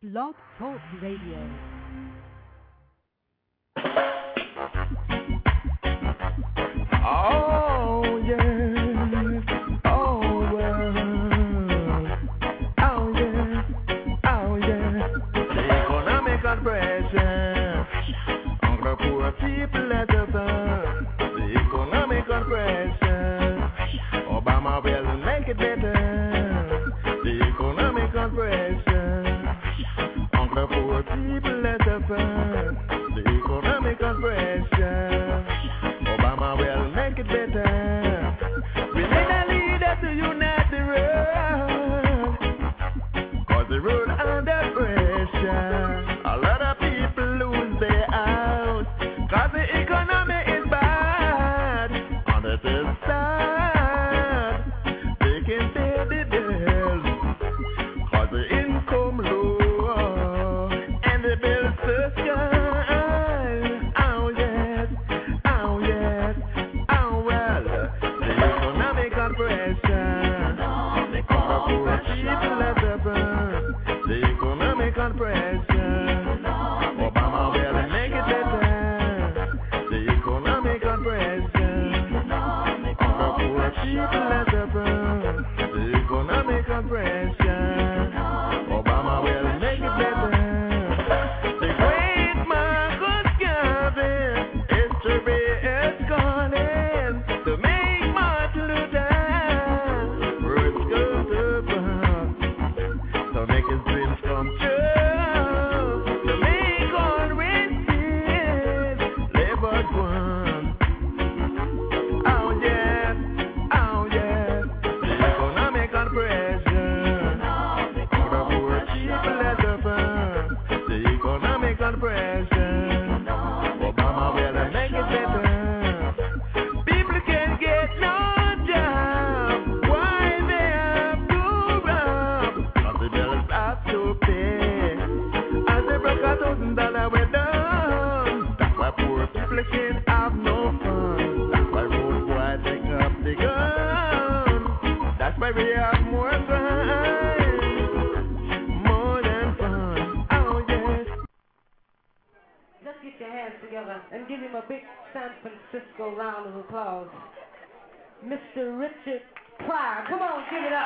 Blog Talk Radio. Oh, yeah. Oh, well. Oh, yeah. Oh, yeah. The economic oppression on the poor people at the top. The economic oppression. Obama will make it better. The economic oppression on the poor people at the top. The economic oppression. Obama will make it better. We need a leader to unite the world, cause the road under pressure. A lot of people lose their house, cause the economy is bad. On the third side, they can pay the bills, cause the income low, and the bills so sky. And give him a big San Francisco round of applause. Mr. Richard Pryor. Come on, give it up.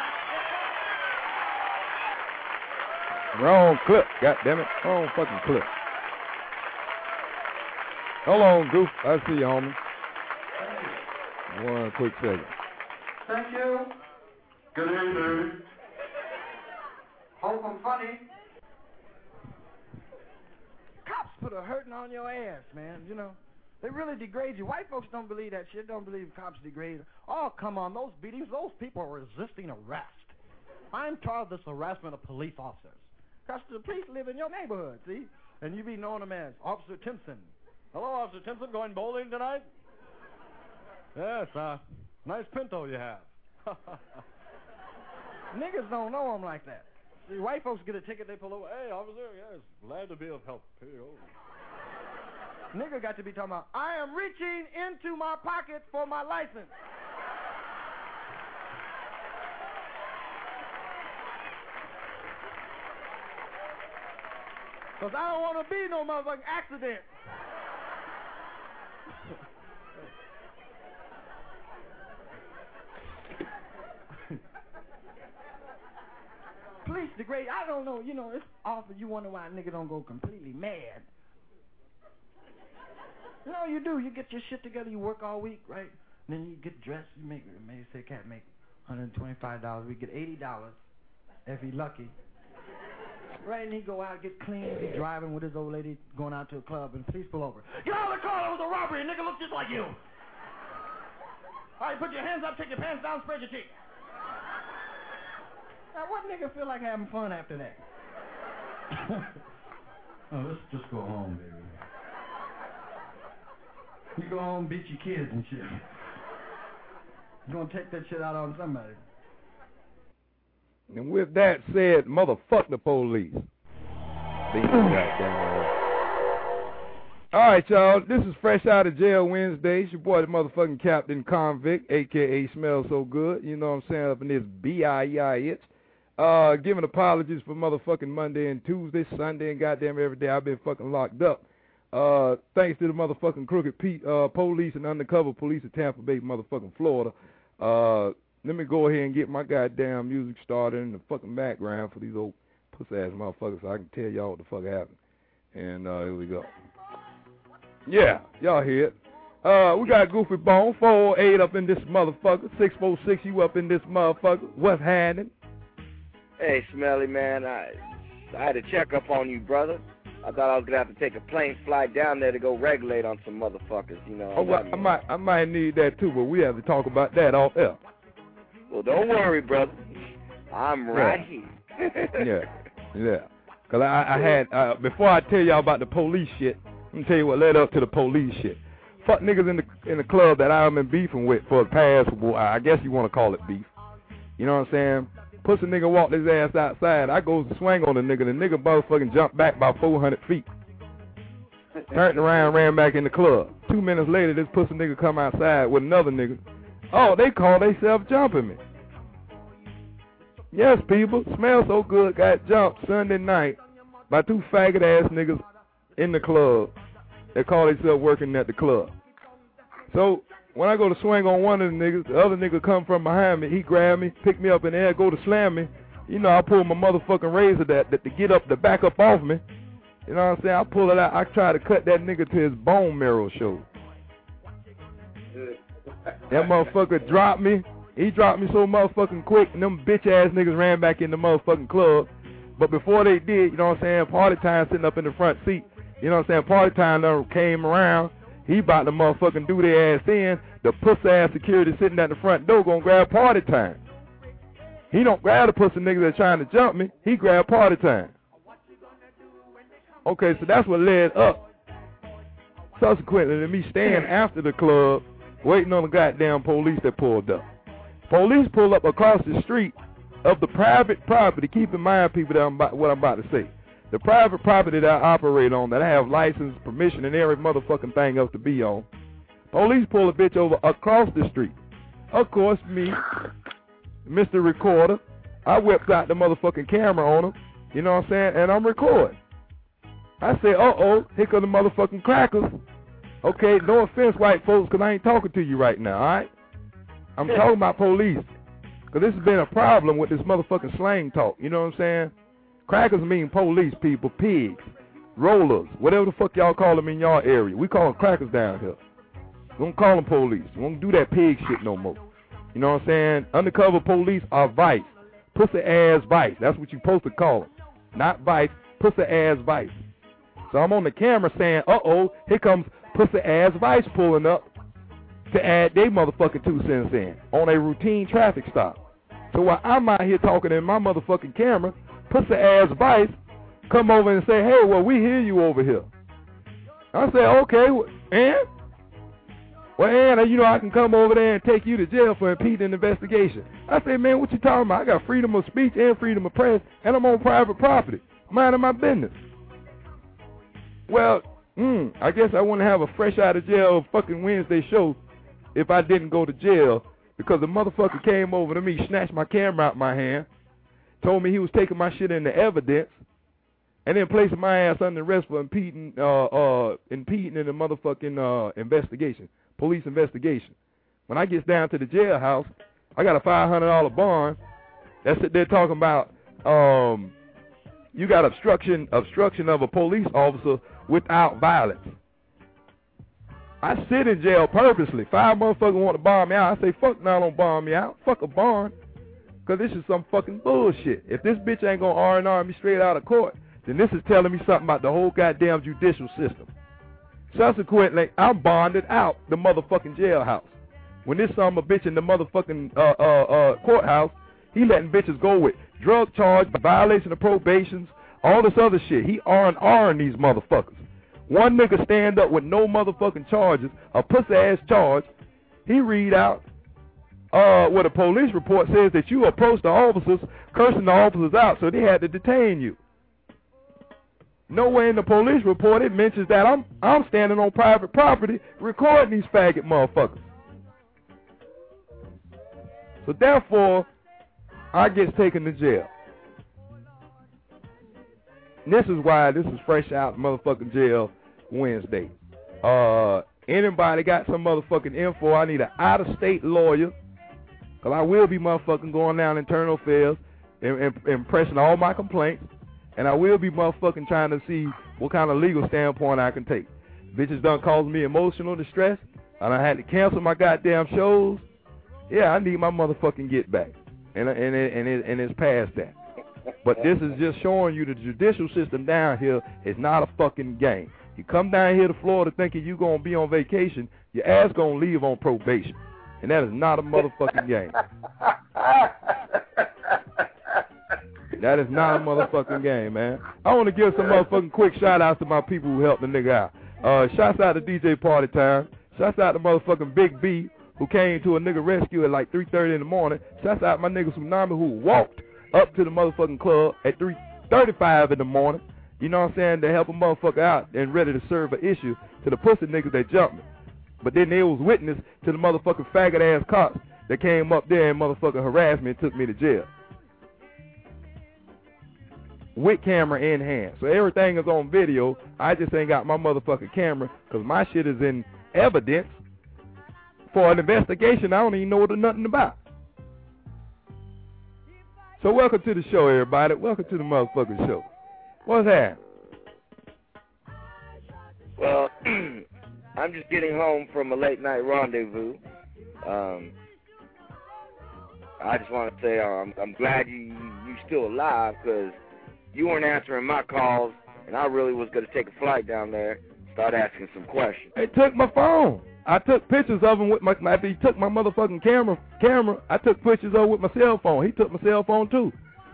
Wrong clip, goddammit. Wrong fucking clip. Hold on, Goof. I see you, homie. One quick second. Thank you. Good evening. Hope I'm funny. Cops put a hurting on your ass, man. You know, they really degrade you. White folks don't believe that shit. Don't believe cops degrade. Oh, come on, those beatings, those people are resisting arrest. I'm charged with this harassment of police officers. Because the police live in your neighborhood, see? And you be knowing them as Officer Timpson. Hello, Officer Timpson, going bowling tonight? Yes, nice Pinto you have. Niggas don't know them like that. See, white folks get a ticket, they pull over. Hey, officer, yes, glad to be of help. Here you go. Nigga got to be talking about, I am reaching into my pocket for my license. Because I don't want to be no motherfucking accident. Police degrade. I don't know. You know, it's awful. You wonder why a nigga don't go completely mad. You know, you do. You get your shit together. You work all week, right? And then you get dressed. You make, maybe say, cat make $125. We get $80 if he lucky. Right, and he go out, get clean. He driving with his old lady going out to a club, and police pull over. Get out of the car. That was a robbery. Nigga look just like you. All right, put your hands up, take your pants down, spread your cheek. Now, what nigga feel like having fun after that? Oh, let's just go home, baby. You go home, beat your kids and shit. You gonna take that shit out on somebody. And with that said, motherfuck the police. All right, y'all. This is Fresh Out of Jail Wednesday. It's your boy, the motherfucking Captain Convict, a.k.a. Smell So Good. You know what I'm saying? Up in this B-I-E-I-H. Giving apologies for motherfucking Monday and Tuesday, Sunday, and goddamn every day I've been fucking locked up. Thanks to the motherfucking crooked police and undercover police of Tampa Bay, motherfucking Florida. Let me go ahead and get my goddamn music started in the fucking background for these old pussy-ass motherfuckers so I can tell y'all what the fuck happened. And here we go. Yeah, y'all hear it. We got Goofy Bone, 408 up in this motherfucker, 646 you up in this motherfucker. What's happening? Hey, Smelly, man, I had to check up on you, brother. I thought I was going to have to take a plane flight down there to go regulate on some motherfuckers, you know. Oh, well, I might need that too, but we have to talk about that off air. Well, don't worry, brother. I'm right here. Yeah. Because I had, before I tell y'all about the police shit, let me tell you what led up to the police shit. Fuck niggas in the club that I've been beefing with for the past, well, I guess you want to call it beef. You know what I'm saying? Pussy nigga walked his ass outside. I goes to swing on the nigga motherfucking jumped back by 400 feet. Turned around, ran back in the club. 2 minutes later, this pussy nigga come outside with another nigga. Oh, they call themselves jumping me. Yes, people, smell so good, got jumped Sunday night by 2 faggot ass niggas in the club. They call themselves working at the club. So when I go to swing on one of the niggas, the other nigga come from behind me. He grab me, pick me up in the air, go to slam me. You know, I pull my motherfucking razor that to get up, to back up off me. You know what I'm saying? I pull it out. I try to cut that nigga to his bone marrow show. That motherfucker dropped me. He dropped me so motherfucking quick, and them bitch ass niggas ran back in the motherfucking club. But before they did, you know what I'm saying, party time sitting up in the front seat. You know what I'm saying, party time came around. He about to motherfucking do their ass in. The pussy ass security sitting at the front door gonna grab party time. He don't grab the pussy niggas that's trying to jump me. He grab party time. Okay, so that's what led up subsequently to me staying after the club, waiting on the goddamn police that pulled up. Police pull up across the street of the private property. Keep in mind, people, that what I'm about to say. The private property that I operate on, that I have license, permission, and every motherfucking thing else to be on. Police pull a bitch over across the street. Of course, me, Mr. Recorder, I whipped out the motherfucking camera on him, you know what I'm saying, and I'm recording. I say, uh-oh, here come the motherfucking crackers. Okay, no offense, white folks, because I ain't talking to you right now, all right? I'm talking about police, because this has been a problem with this motherfucking slang talk, you know what I'm saying? Crackers mean police people, pigs, rollers, whatever the fuck y'all call them in y'all area. We call them crackers down here. We don't call them police. We don't do that pig shit no more. You know what I'm saying? Undercover police are vice. Pussy ass vice. That's what you're supposed to call them. Not vice, pussy ass vice. So I'm on the camera saying, uh-oh, here comes pussy ass vice pulling up to add their motherfucking 2 cents in on a routine traffic stop. So while I'm out here talking in my motherfucking camera, pussy ass vice come over and say, hey, well, we hear you over here. I say, okay, and? Well, and, you know, I can come over there and take you to jail for impeding investigation. I say, man, what you talking about? I got freedom of speech and freedom of press, and I'm on private property, minding my business. Well, I guess I want to have a fresh out of jail fucking Wednesday show if I didn't go to jail, because the motherfucker came over to me, snatched my camera out my hand, told me he was taking my shit into evidence, and then placing my ass under arrest for impeding in the motherfucking investigation, police investigation. When I gets down to the jailhouse, I got a $500 bond. That's it. They're talking about you got obstruction of a police officer without violence. I sit in jail purposely. 5 motherfuckers want to bond me out. I say, fuck no, don't bond me out. Fuck a bond. Because this is some fucking bullshit. If this bitch ain't going to R&R me straight out of court, then this is telling me something about the whole goddamn judicial system. Subsequently, I'm bonded out the motherfucking jailhouse. When this son of a bitch in the motherfucking courthouse, he letting bitches go with drug charge, violation of probations, all this other shit. He R&R'ing these motherfuckers. One nigga stand up with no motherfucking charges, a pussy-ass charge. He read out what a police report says that you approached the officers, cursing the officers out, so they had to detain you. Nowhere in the police report it mentions that I'm standing on private property recording these faggot motherfuckers. So therefore, I get taken to jail. this is why this is fresh out of motherfucking jail Wednesday. Anybody got some motherfucking info? I need an out-of-state lawyer, because I will be motherfucking going down internal affairs and pressing all my complaints, and I will be motherfucking trying to see what kind of legal standpoint I can take. Bitches done caused me emotional distress, and I had to cancel my goddamn shows. Yeah, I need my motherfucking get back, and it's past that. But this is just showing you the judicial system down here is not a fucking game. You come down here to Florida thinking you gonna be on vacation, your ass gonna leave on probation, and that is not a motherfucking game. That is not a motherfucking game, man. I want to give some motherfucking quick shout-outs to my people who helped the nigga out. Shouts out to DJ Party Time. Shouts out to motherfucking Big B, who came to a nigga rescue at like 3:30 in the morning. Shouts out my nigga Tsunami, who walked up to the motherfucking club at 3:35 in the morning. You know what I'm saying? To help a motherfucker out and ready to serve an issue to the pussy niggas that jumped me. But then they was witness to the motherfucking faggot-ass cops that came up there and motherfucking harassed me and took me to jail. With camera in hand. So everything is on video. I just ain't got my motherfucking camera because my shit is in evidence for an investigation I don't even know nothing about. So welcome to the show, everybody. Welcome to the motherfucking show. What's that? Well, I'm just getting home from a late night rendezvous. I just want to say I'm glad you still alive, because you weren't answering my calls, and I really was going to take a flight down there, start asking some questions. They took my phone. I took pictures of him with my, after he took my motherfucking camera, I took pictures of him with my cell phone. He took my cell phone too.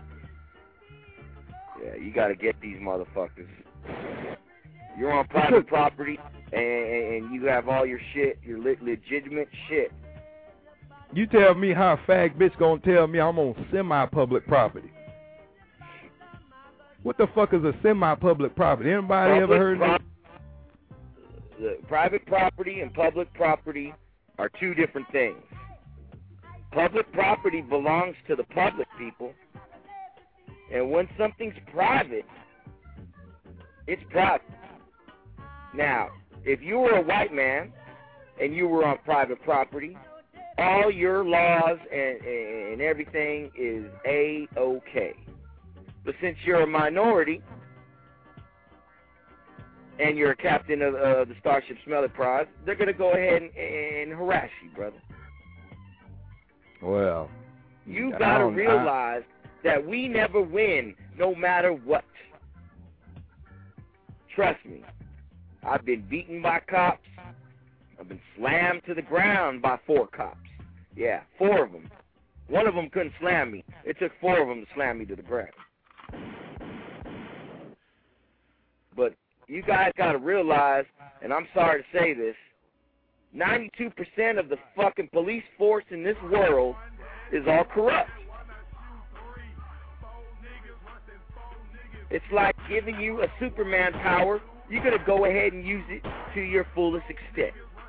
Yeah, you got to get these motherfuckers. You're on private property, and you have all your shit, your legitimate shit. You tell me how a fag bitch gonna tell me I'm on semi-public property. What the fuck is a semi-public property? Anybody ever heard of it? Private property and public property are two different things. Public property belongs to the public, people. And when something's private, it's private. Now, if you were a white man and you were on private property, all your laws and everything is A-OK. But since you're a minority and you're a captain of the Starship Smelly Prize, they're going to go ahead and harass you, brother. Well, you got to realize that we never win no matter what. Trust me. I've been beaten by cops. I've been slammed to the ground by 4 cops. Yeah, 4 of them. One of them couldn't slam me. It took 4 of them to slam me to the ground. But you guys got to realize, and I'm sorry to say this, 92% of the fucking police force in this world is all corrupt. It's like giving you a Superman power. You're going to go ahead and use it to your fullest extent.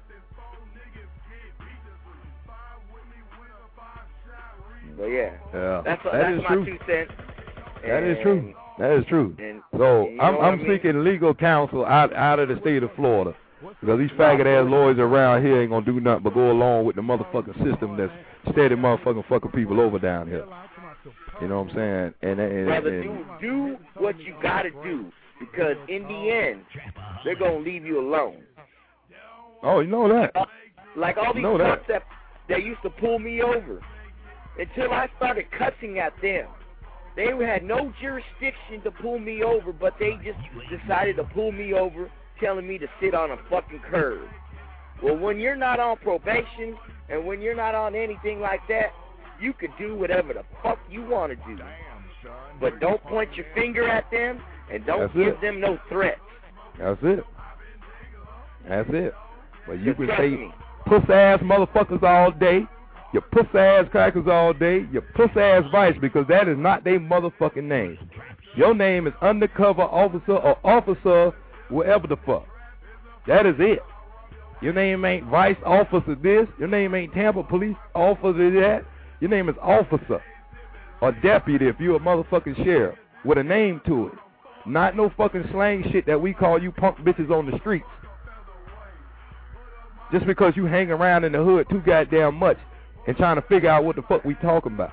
But yeah, that's my true. 2 cents. That is true. That is true. So I'm seeking legal counsel out of the state of Florida, because these faggot ass lawyers around here ain't gonna do nothing but go along with the motherfucking system that's steady motherfucking fucking people over down here. You know what I'm saying? And brother, do what you gotta do, because in the end, they're gonna leave you alone. Oh, you know that. Like all these cops that used to pull me over, until I started cussing at them. They had no jurisdiction to pull me over, but they just decided to pull me over, telling me to sit on a fucking curb. Well, when you're not on probation and when you're not on anything like that, you could do whatever the fuck you want to do. But don't point your finger at them and don't give them no threats. That's it. That's it. But you can trust say me. puss-ass motherfuckers all day. You puss-ass crackers all day, you puss-ass vice, because that is not their motherfucking name. Your name is undercover officer or officer, whatever the fuck. That is it. Your name ain't vice officer this. Your name ain't Tampa police officer that. Your name is officer or deputy if you're a motherfucking sheriff with a name to it. Not no fucking slang shit that we call you punk bitches on the streets. Just because you hang around in the hood too goddamn much and trying to figure out what the fuck we talking about.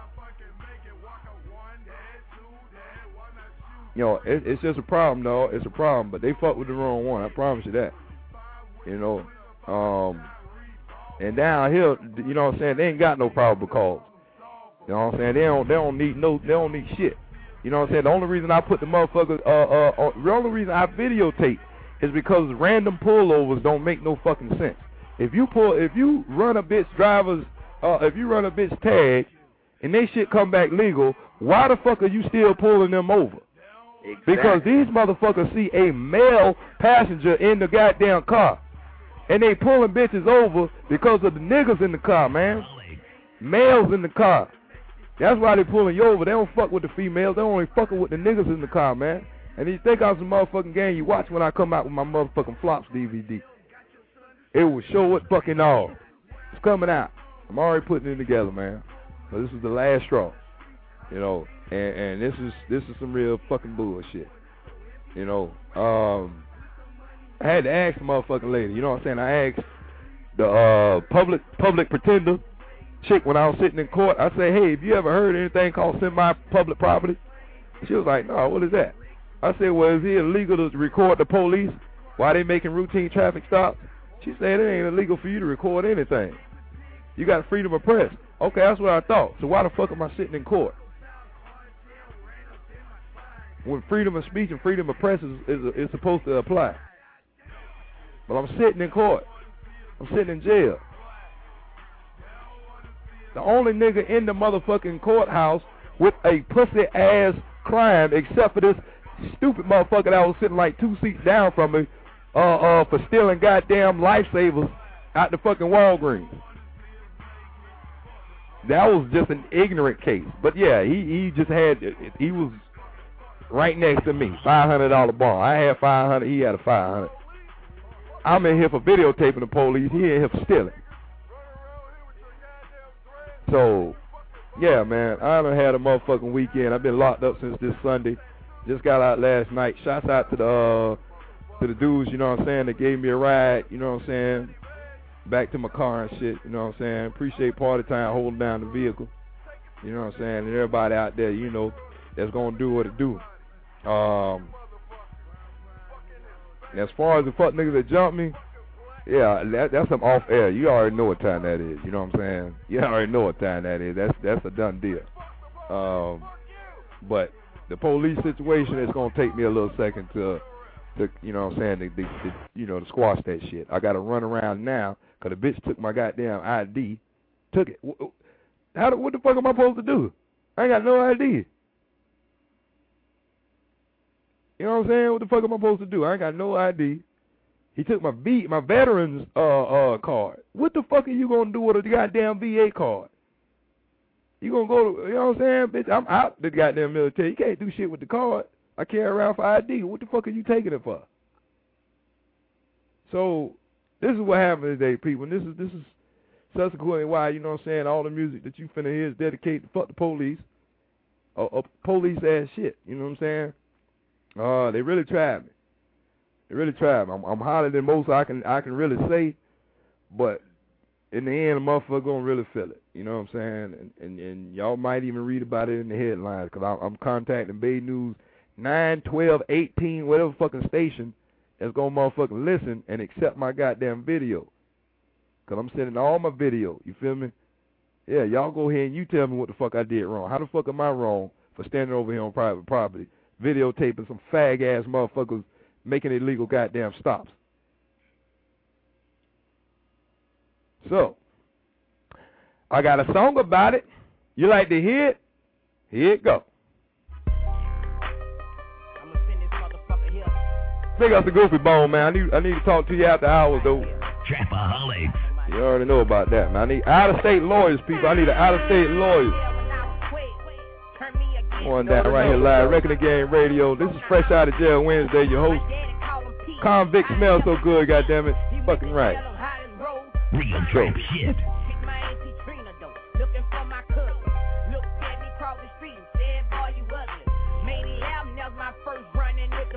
You know, it's just a problem, though. It's a problem, but they fuck with the wrong one. I promise you that. You know, and down here, you know what I'm saying, they ain't got no probable cause. You know what I'm saying? They don't need shit. You know what I'm saying? The only reason I put the motherfuckers, the only reason I videotape is because random pullovers don't make no fucking sense. If you run a bitch tag and they shit come back legal, why the fuck are you still pulling them over? Exactly. Because these motherfuckers see a male passenger in the goddamn car. And they pulling bitches over because of the niggas in the car, man. Males in the car. That's why they pulling you over. They don't fuck with the females. They only fucking with the niggas in the car, man. And you think I'm some motherfucking game, you watch when I come out with my motherfucking Flops DVD. It will show it fucking all. It's coming out. I'm already putting it together, man. So this is the last straw. You know, and this is some real fucking bullshit. You know, I had to ask the motherfucking lady, you know what I'm saying? I asked the public pretender chick when I was sitting in court. I said, hey, have you ever heard anything called semi-public property? She was like, no, what is that? I said, well, is it illegal to record the police while they making routine traffic stops? She said, it ain't illegal for you to record anything. You got freedom of press. Okay, that's what I thought. So why the fuck am I sitting in court? When freedom of speech and freedom of press is supposed to apply. But I'm sitting in court. I'm sitting in jail. The only nigga in the motherfucking courthouse with a pussy-ass crime except for this stupid motherfucker that was sitting like 2 seats down from me for stealing goddamn lifesavers out the fucking Walgreens. That was just an ignorant case. But yeah, he was right next to me, $500 bond. I had $500, he had a $500. I'm in here for videotaping the police, he in here for stealing. So, yeah, man, I done had a motherfucking weekend. I've been locked up since this Sunday. Just got out last night. Shouts out to the dudes, you know what I'm saying, that gave me a ride, you know what I'm saying, back to my car and shit, you know what I'm saying. Appreciate Party Time holding down the vehicle, you know what I'm saying, and everybody out there, you know, that's going to do what it do. As far as the fuck niggas that jumped me, yeah, that's some off air. You already know what time that is. You know what I'm saying? You already know what time that is. That's a done deal. But the police situation is gonna take me a little second to you know what I'm saying, to squash that shit. I gotta run around now because the bitch took my goddamn ID. Took it. What the fuck am I supposed to do? I ain't got no ID. You know what I'm saying? What the fuck am I supposed to do? I ain't got no ID. He took my veterans card. What the fuck are you gonna do with a goddamn VA card? You gonna go to, you know what I'm saying? Bitch, I'm out the goddamn military. You can't do shit with the card. I carry around for ID. What the fuck are you taking it for? So this is what happened today, people. And this is subsequently why, you know what I'm saying, all the music that you finna hear is dedicated to fuck the police. Police ass shit. You know what I'm saying? They really tried me. They really tried me. I'm hotter than most I can really say, but in the end, the motherfucker gonna really feel it. You know what I'm saying? And y'all might even read about it in the headlines, because I'm contacting Bay News 9, 12, 18, whatever fucking station that's gonna motherfucking listen and accept my goddamn video. Because I'm sending all my video. You feel me? Yeah, y'all go ahead and you tell me what the fuck I did wrong. How the fuck am I wrong for standing over here on private property, videotaping some fag-ass motherfuckers making illegal goddamn stops? So, I got a song about it. You like to hear it? Here it go. I'm gonna send this motherfucker here. Pick up the Goofy Bone, man. I need to talk to you after hours, though. Trapaholics. You already know about that, man. I need out-of-state lawyers, people. I need an out-of-state lawyer. Going down right here live, Wrecking the Game Radio. This is Fresh Out of Jail Wednesday. Your host, Convict Smells So Good, goddammit. Fucking right. Real trap shit. Looking for my cousin. Looked at me cross the street and said, boy, you ugly. Made it out, and that was my first running with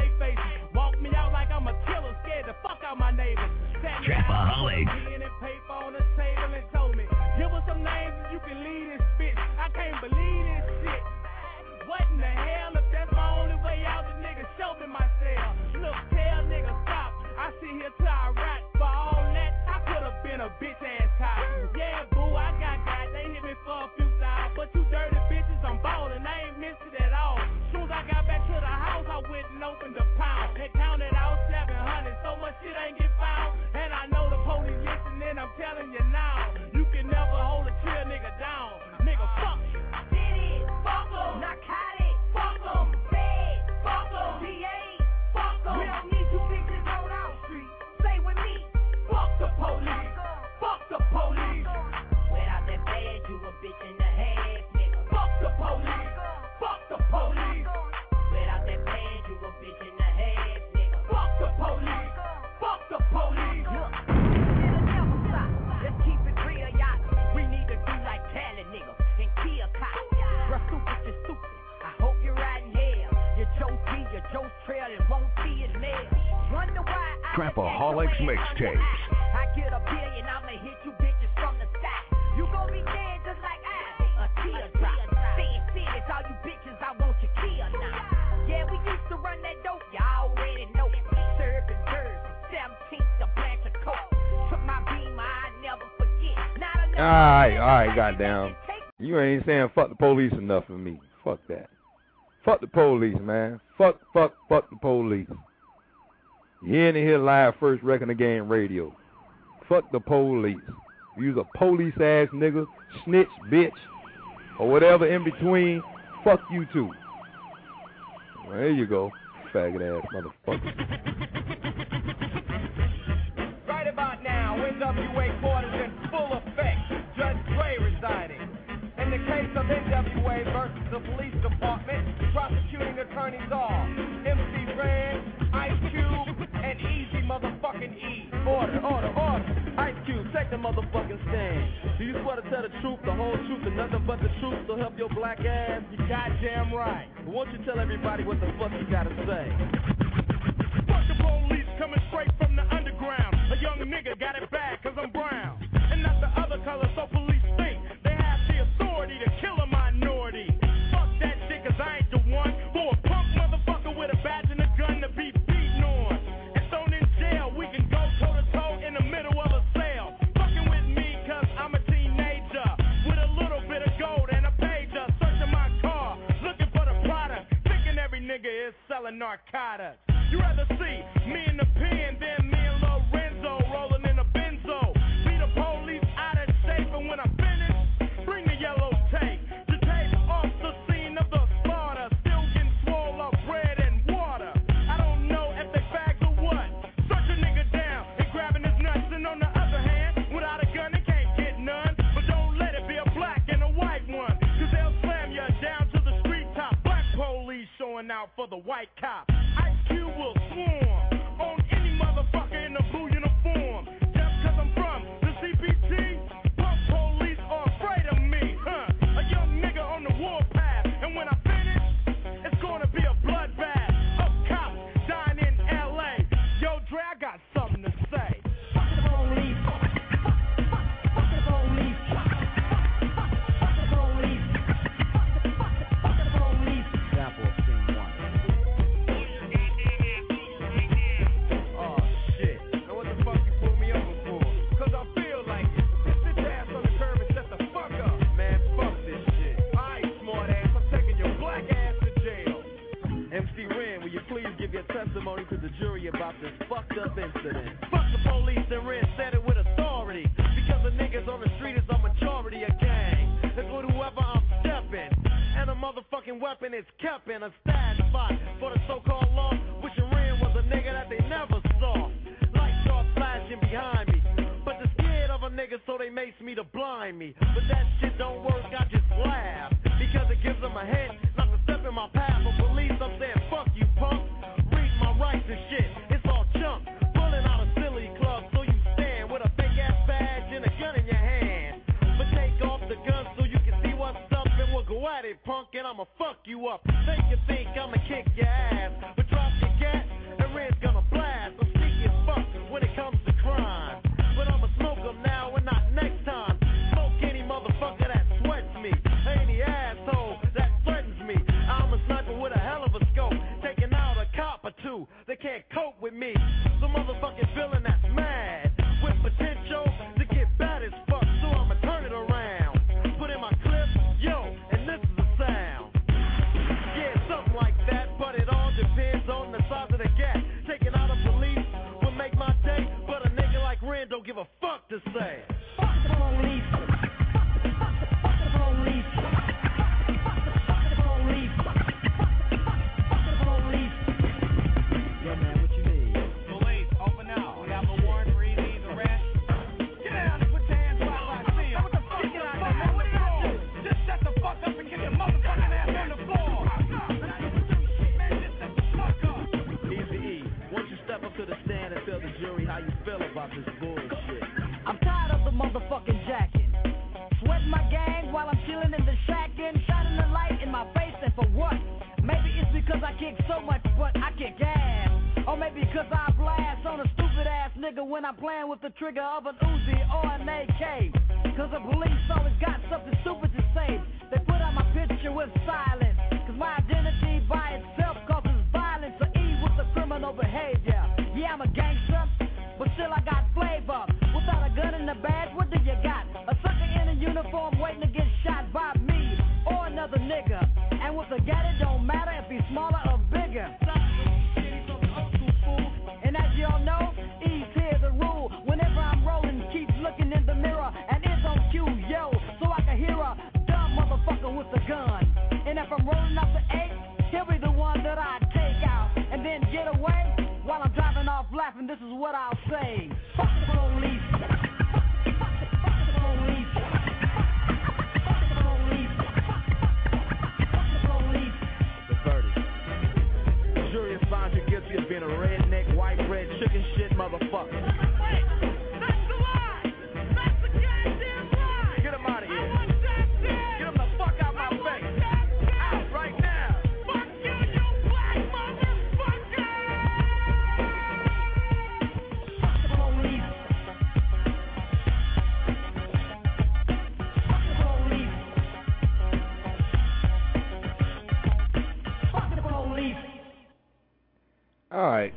they faces. Walk me out like I'm a killer, scared the fuck out my neighbors. Trapaholics. And paper on the table and told me, give us some names and you can lead this bitch. I can't believe this shit. What in the hell? If that's my only way out, the nigga show me my cell. Look, tell nigga stop. I sit here till I rap. For all that, I could've been a bitch ass cop. Yeah, boo, I got they hit me for a few thousand. But you dirty bitches, I'm ballin'. I ain't missed it at all. Soon as I got back to the house, I went and opened the pound. And counted out 700. So much shit ain't get found. And I know the police listening, I'm telling you now. You can never hold a chill nigga down. Nigga, fuck you. Fuck em. Narcotic. Fuck em. Bad. Fuck em. DA. Fuck em. We don't need you bitches on our street. Say with me. Fuck the police. Fuck the police. Without that badge, you a bitch in the head, nigga. Fuck the police. Fuck the police. Without that badge, you a bitch in the head, nigga. Fuck the police. Fuck the police. Look, it'll never stop. Let's keep it real, y'all. We need to do like Cali, nigga, and kill cops. You're stupid. I hope you're riding hell. Your Joe B, your Joe's trail, and won't see his nails. Wonder why Trapaholics mixtapes. I get $1 billion, I'ma hit you bitches from the sky. You gon' be dead just like I. A teardrop. Saying serious, all you bitches, I want you killed now. Yeah, we used to run that dope, y'all already know. Serving birds, 17th, the black of coke. Took my beam, I never forget. Alright, goddamn. You ain't saying fuck the police enough for me. Fuck that. Fuck the police, man. Fuck the police. You in here live first record of game radio. Fuck the police. You's a police ass nigga, snitch, bitch, or whatever in between. Fuck you too. Well, there you go, faggot ass motherfucker. Right about now, NWA quarters in full effect. Judge Dre resigning. In the case of NWA versus the police department, prosecuting attorneys are MC Ren, Ice Cube, and Easy motherfucking E. Order. Ice Cube, take the motherfucking stand. Do you swear to tell the truth, the whole truth, and nothing but the truth to help your black ass? You goddamn right. But won't you tell everybody what the fuck you gotta say? Fuck the police coming straight from the underground. A young nigga got it bad cause I'm brown. And not the other color, so police think they have the authority to kill a minority. Fuck that shit cause I ain't the one for a punk motherfucker with a badge and a gun to be beaten on. And thrown in jail, we can go toe to toe in the middle of a cell. Fucking with me cause I'm a teenager with a little bit of gold and a pager. Searching my car, looking for the product, thinking every nigga is selling narcotics. You rather see me in the pen than me and Lorenzo rolling in a benzo. Be the police out of shape, and when I finish, bring the yellow tape. The tape off the scene of the slaughter, still getting swole up bread and water. I don't know if they bags or what. Search a nigga down and grabbing his nuts, and on the other hand, without a gun they can't get none. But don't let it be a black and a white one, cause they'll slam you down to the street top. Black police showing out for the white cop. Ice Cube will swarm on any motherfucker in a blue uniform. Just cause I'm from the CPT, punk police are afraid of me, huh? A young nigga on the warpath, and when I finish, it's gonna be a bloodbath. Up cops dying in LA. Yo, Dre, I got something to say. Fuck the police. Fuck the police. Fuck the police. Fuck the police. Sample scene 1. Oh shit. Now what the fuck you pull me over for? Cause I feel like it. Sit your ass on the curb and shut the fuck up. Man, fuck this shit. Alright, smart ass, I'm taking your black ass to jail. MC Ren, will you please give your testimony to the jury about this fucked up incident? Fuck the police, and Ren said it with authority. Because the niggas on the street is a majority of gang. That's with whoever I'm stepping. And a motherfucking weapon is kept in a stash spot for the so-called law. Wishing Ren was a nigga that they never saw. Lights start flashing behind me, but they're scared of a nigga, so they mace me to blind me. But that shit don't work, I just laugh, because it gives them a hint not to step in my path. But police, I'm saying fuck you, punk. Read my rights and shit, it's all junk. Pulling out a silly club, so you stand with a big ass badge and a gun in your hand. But take off the gun so you can see what's up, and we'll go at it, punk, and I'ma fuck you up. Think you think I'ma kick your ass, but drop your can't cope with me. Some motherfucking villain that's mad with potential to get bad as fuck, so I'ma turn it around. Put in my clip, yo, and this is the sound. Yeah, something like that, but it all depends on the size of the gap. Taking out a police will make my day, but a nigga like Ren don't give a fuck to say. Fuck the police. Fuck the police. I'm tired of the motherfucking jacking. Sweating my gang while I'm chilling in the shack and shining the light in my face, and for what? Maybe it's because I kick so much, but I kick ass. Or maybe because I blast on a stupid ass nigga when I'm playing with the trigger of an Uzi or an AK. Cause the police always got something stupid to say. They put out my picture with silence. Cause my identity by itself causes violence or E with the criminal behavior. Yeah, I'm a gangster, but still I got flavor. Without a gun in the badge, what do you got? A sucker in a uniform waiting to get shot by me or another nigga. And with a gat, it don't matter if he's smaller or bigger. And as y'all know, E's here's the rule. Whenever I'm rolling, keep looking in the mirror and it's on cue, yo, so I can hear a dumb motherfucker with a gun. And if I'm rolling up the 8, he'll be the one that I take out and then get away. While I'm driving off laughing, this is what I'll say. Fuck the police. Fuck the police. Fuck the police. Fuck the police. The verdict. The jury has found you guilty of being a redneck, white bread, chicken shit motherfucker. Wait, that's the lie. That's the goddamn lie. Get him out of here. I want that shit. Get him the fuck out my face. Out right now. Fuck you, you black motherfucker. All right.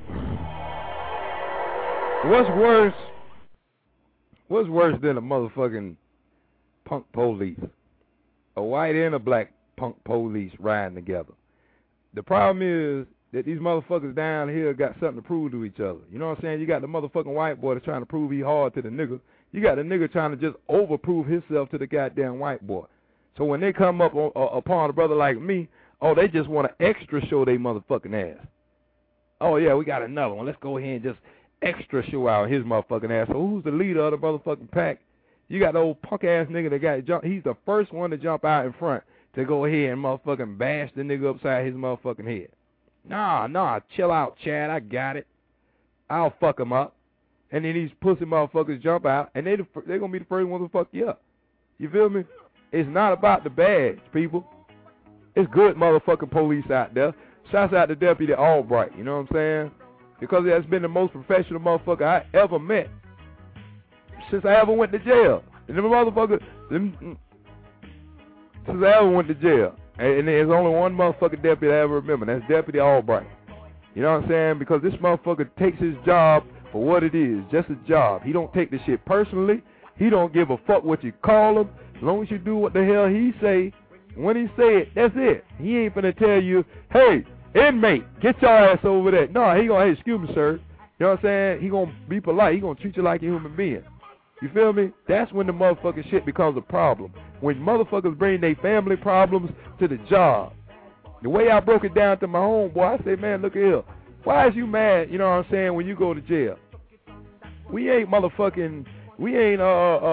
What's worse than a motherfucking punk police? A white and a black punk police riding together. The problem is that these motherfuckers down here got something to prove to each other. You know what I'm saying? You got the motherfucking white boy that's trying to prove he hard to the nigga. You got the nigga trying to just overprove himself to the goddamn white boy. So when they come up upon a brother like me, oh, they just want to extra show they motherfucking ass. Oh, yeah, we got another one. Let's go ahead and just extra show out his motherfucking ass. So who's the leader of the motherfucking pack? You got the old punk-ass nigga that got jump. He's the first one to jump out in front to go ahead and motherfucking bash the nigga upside his motherfucking head. Nah, chill out, Chad. I got it. I'll fuck him up. And then these pussy motherfuckers jump out, and they're going to be the first ones to fuck you up. You feel me? It's not about the badge, people. It's good motherfucking police out there. Shouts out to Deputy Albright, you know what I'm saying? Because that's been the most professional motherfucker I ever met since I ever went to jail. And the motherfucker, since I ever went to jail. And there's only one motherfucking deputy I ever remember, and that's Deputy Albright. You know what I'm saying? Because this motherfucker takes his job for what it is, just a job. He don't take the shit personally. He don't give a fuck what you call him. As long as you do what the hell he say, when he say it, that's it. He ain't finna tell you, hey, inmate, get your ass over there. No, he gonna, hey, excuse me, sir. You know what I'm saying? He gonna be polite. He gonna treat you like a human being. You feel me? That's when the motherfucking shit becomes a problem. When motherfuckers bring their family problems to the job. The way I broke it down to my homeboy, I say, man, look at here. Why is you mad, you know what I'm saying, when you go to jail? We ain't motherfucking, we ain't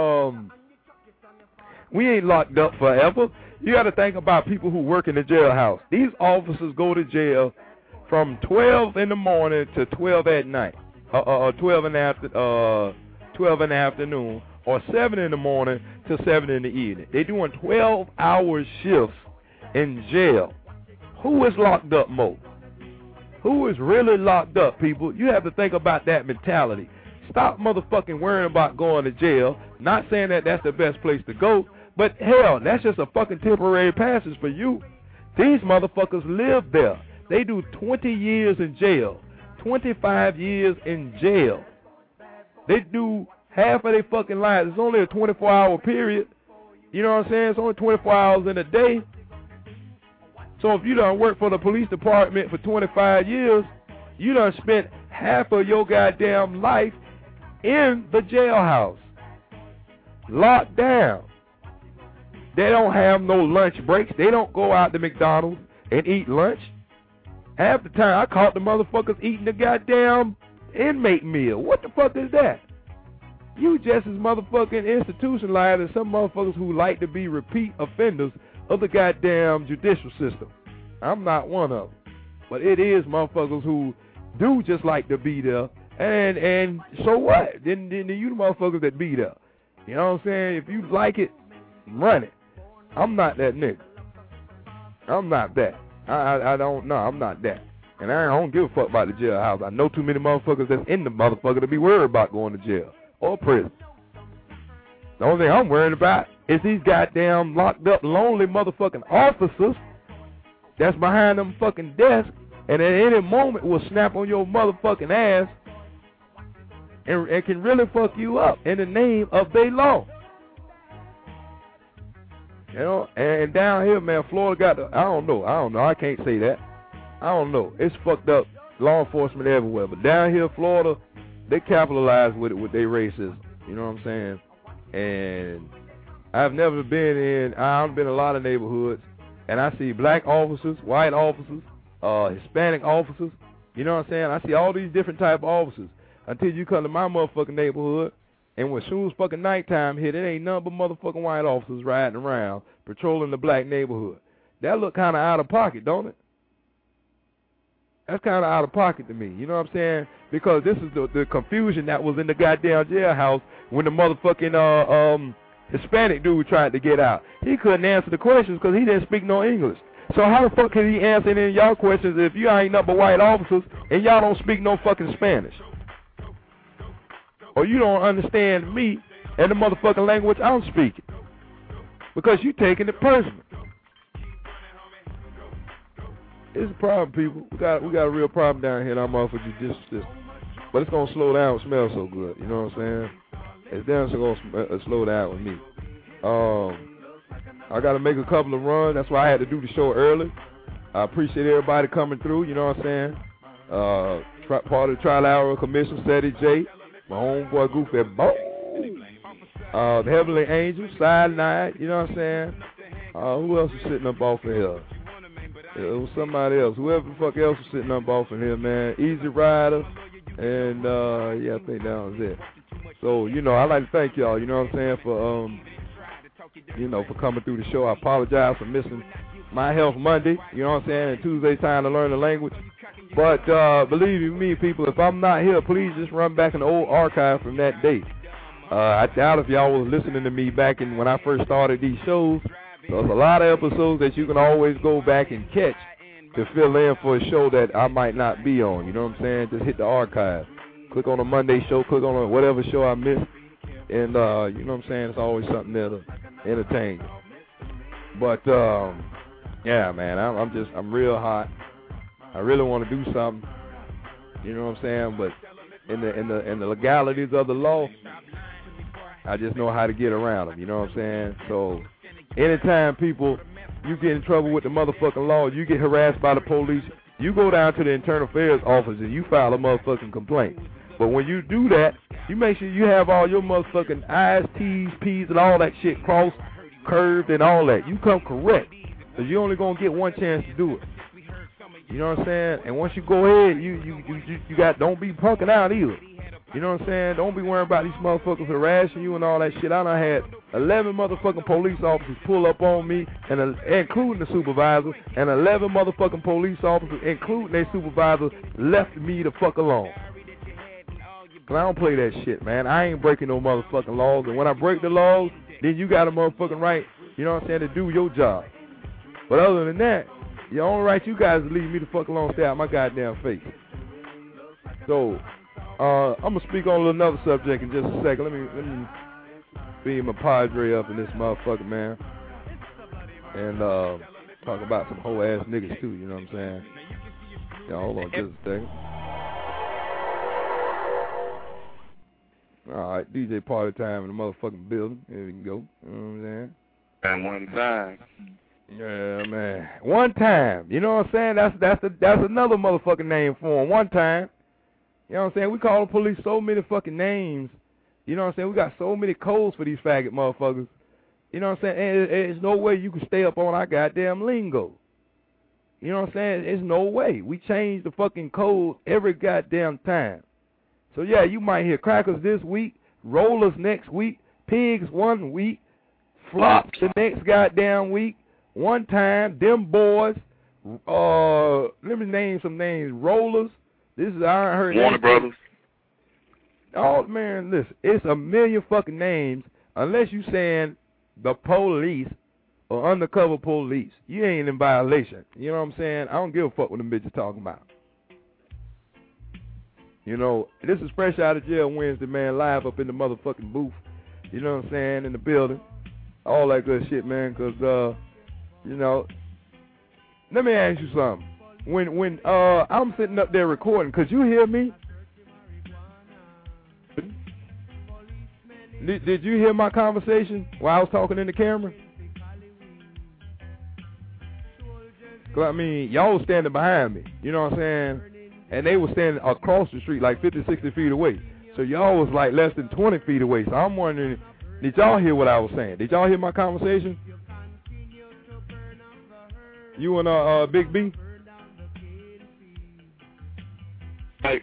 locked up forever. You got to think about people who work in the jailhouse. These officers go to jail from 12 in the morning to 12 at night, 12 in the afternoon, or 7 in the morning to 7 in the evening. They're doing 12-hour shifts in jail. Who is locked up more? Who is really locked up, people? You have to think about that mentality. Stop motherfucking worrying about going to jail. Not saying that that's the best place to go, but hell, that's just a fucking temporary passage for you. These motherfuckers live there. They do 20 years in jail. 25 years in jail. They do half of their fucking lives. It's only a 24-hour period. You know what I'm saying? It's only 24 hours in a day. So if you done work for the police department for 25 years, you done spent half of your goddamn life in the jailhouse, locked down. They don't have no lunch breaks. They don't go out to McDonald's and eat lunch. Half the time, I caught the motherfuckers eating the goddamn inmate meal. What the fuck is that? You just as motherfucking institutionalized as some motherfuckers who like to be repeat offenders of the goddamn judicial system. I'm not one of them. But it is motherfuckers who do just like to be there. And so what? Then you the motherfuckers that be there. You know what I'm saying? If you like it, run it. I'm not that nigga. I'm not that. I don't know. I'm not that. And I don't give a fuck about the jailhouse. I know too many motherfuckers that's in the motherfucker to be worried about going to jail or prison. The only thing I'm worried about is these goddamn locked up, lonely motherfucking officers that's behind them fucking desks and at any moment will snap on your motherfucking ass and can really fuck you up in the name of their law. You know, and down here, man, Florida got the, I don't know, I can't say that. I don't know. It's fucked up law enforcement everywhere. But down here, Florida, they capitalize with it with their racism. You know what I'm saying? And I've never been in a lot of neighborhoods, and I see black officers, white officers, Hispanic officers. You know what I'm saying? I see all these different type of officers until you come to my motherfucking neighborhood. And when soon as fucking nighttime hit, it ain't nothing but motherfucking white officers riding around patrolling the black neighborhood. That look kind of out of pocket, don't it? That's kind of out of pocket to me. You know what I'm saying? Because this is the confusion that was in the goddamn jailhouse when the motherfucking Hispanic dude tried to get out. He couldn't answer the questions because he didn't speak no English. So how the fuck can he answer any of y'all questions if you ain't nothing but white officers and y'all don't speak no fucking Spanish? Or you don't understand me and the motherfucking language I'm speaking. Because you taking it personal. It's a problem, people. We got a real problem down here in our motherfucking judicial system. But it's gonna slow down and smell so good. You know what I'm saying? It's definitely gonna slow down with me. I gotta make a couple of runs. That's why I had to do the show early. I appreciate everybody coming through. You know what I'm saying? Part of the Trial Hour Commission, Sadie J. My homeboy Goofy Bo. The Heavenly Angels, Side Night, you know what I'm saying? Who else is sitting up off in here? It was somebody else. Whoever the fuck else was sitting up off in here, man. Easy Rider. And, yeah, I think that was it. So, you know, I'd like to thank y'all, you know what I'm saying, for, you know, for coming through the show. I apologize for missing my Health Monday, you know what I'm saying, and Tuesday's time to learn the language. But believe me, people, if I'm not here, please just run back in the old archive from that date. I doubt if y'all was listening to me back in when I first started these shows. There's a lot of episodes that you can always go back and catch to fill in for a show that I might not be on. You know what I'm saying? Just hit the archive. Click on a Monday show. Click on whatever show I missed. And, you know what I'm saying? It's always something there to entertain you. But, yeah, man, I'm real hot. I really want to do something, you know what I'm saying, but in the legalities of the law, I just know how to get around them, you know what I'm saying? So anytime people, you get in trouble with the motherfucking law, you get harassed by the police, you go down to the Internal Affairs office and you file a motherfucking complaint. But when you do that, you make sure you have all your motherfucking I's, T's, P's, and all that shit crossed, curved, and all that. You come correct, because you're only going to get one chance to do it. You know what I'm saying? And once you go ahead, you don't be punking out either. You know what I'm saying? Don't be worrying about these motherfuckers harassing you and all that shit. I done had 11 motherfucking police officers pull up on me, and including the supervisor, and 11 motherfucking police officers, including their supervisor, left me the fuck alone. Cause I don't play that shit, man. I ain't breaking no motherfucking laws. And when I break the laws, then you got a motherfucking right, you know what I'm saying, to do your job. But other than that, the only right you guys to leave me the fuck alone, stay out my goddamn face. So, I'm going to speak on another subject in just a second. Let me beam my Padre up in this motherfucker, man. And talk about some whole ass niggas too, you know what I'm saying? Yeah, hold on just a second. All right, DJ Party Time in the motherfucking building. Here we can go. You know what I'm saying? And one time. Yeah, man. One time. You know what I'm saying? That's another motherfucking name for him. One time. You know what I'm saying? We call the police so many fucking names. You know what I'm saying? We got so many codes for these faggot motherfuckers. You know what I'm saying? And there's no way you can stay up on our goddamn lingo. You know what I'm saying? There's no way. We change the fucking code every goddamn time. So, yeah, you might hear crackers this week, rollers next week, pigs one week, flops the next goddamn week, one time, them boys, let me name some names, rollers. This is, I heard. Warner Brothers. Oh, man, listen, it's a million fucking names unless you saying the police or undercover police. You ain't in violation. You know what I'm saying? I don't give a fuck what them bitches talking about. You know, this is Fresh Out of Jail Wednesday, man, live up in the motherfucking booth. You know what I'm saying? In the building. All that good shit, man, because, you know, let me ask you something. When I'm sitting up there recording, could you hear me? Did you hear my conversation while I was talking in the camera? Cause I mean, y'all was standing behind me, you know what I'm saying? And they were standing across the street like 50, 60 feet away. So y'all was like less than 20 feet away. So I'm wondering, did y'all hear what I was saying? Did y'all hear my conversation? You and Big B? Hey.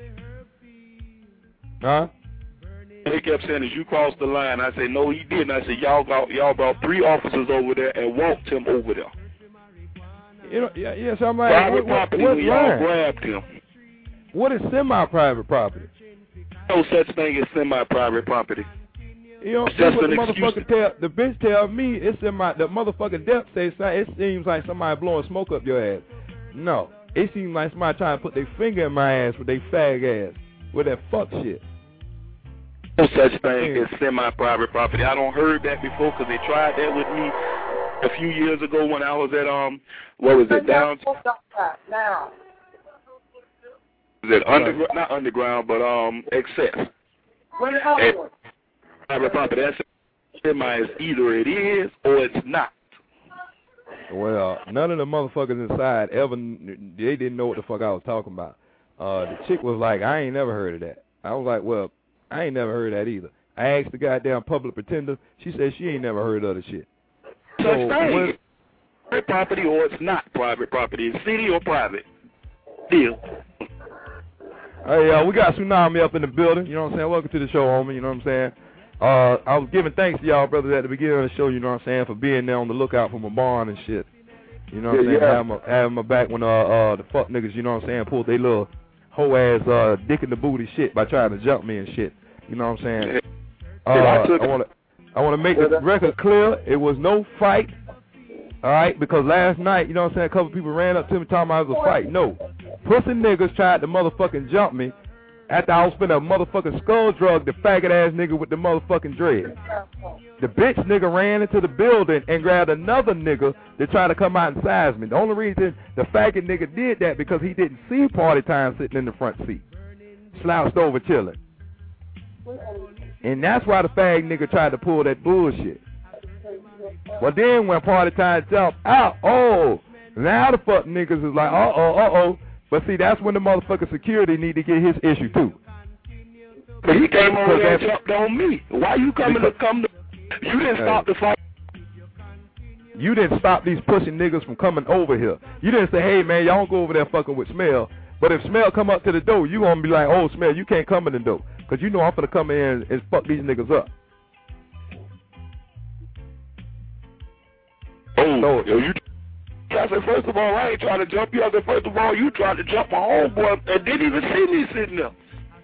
Huh? He kept saying, as you crossed the line. I said, no, he didn't. I said, y'all brought 3 officers over there and walked him over there. You know, yeah, so I'm like, private property, y'all grabbed him. What is semi-private property? No such thing as semi-private property. You know, just what an the excuse. motherfucker the bitch tell me it's the motherfucking depth says it seems like somebody blowing smoke up your ass. No, it seems like somebody trying to put their finger in my ass with their fag ass with that fuck shit. No such thing as semi-private property. I don't heard that before because they tried that with me a few years ago when I was at what was it, downtown? Now. Was it underground? Not underground, but excess. Private property. That's semi is either it is or it's not. Well, none of the motherfuckers inside they didn't know what the fuck I was talking about. The chick was like, I ain't never heard of that. I was like, well, I ain't never heard of that either. I asked the goddamn public pretender. She said she ain't never heard of the shit. Such thing. Private property or it's not private property. It's city or private. Deal. Hey, we got Tsunami up in the building. You know what I'm saying? Welcome to the show, homie. You know what I'm saying? I was giving thanks to y'all brothers at the beginning of the show, you know what I'm saying, for being there on the lookout for my barn and shit. You know what I'm saying? Having my back when the fuck niggas, you know what I'm saying, pulled they little hoe ass dick in the booty shit by trying to jump me and shit. You know what I'm saying? I want to make the record clear. It was no fight. All right, because last night, you know what I'm saying, a couple people ran up to me talking about it was a fight. No. Pussy niggas tried to motherfucking jump me after I was finna motherfucking skull drug the faggot ass nigga with the motherfucking dread. The bitch nigga ran into the building and grabbed another nigga to try to come out and size me. The only reason the faggot nigga did that because he didn't see Party Time sitting in the front seat, slouched over chilling. And that's why the fag nigga tried to pull that bullshit. But then when Party Time jumped out, now the fuck niggas is like, uh-oh. But see, that's when the motherfucking security need to get his issue too. But he came over there and jumped on me. Why you coming to you didn't stop the fight. You didn't stop these pussy niggas from coming over here. You didn't say, hey man, y'all don't go over there fucking with Smell. But if Smell come up to the door, you gonna be like, oh Smell, you can't come in the door. Cause you know I'm finna come in and fuck these niggas up. I said, first of all, I ain't trying to jump you. I said, first of all, you tried to jump my homeboy and didn't even see me sitting there.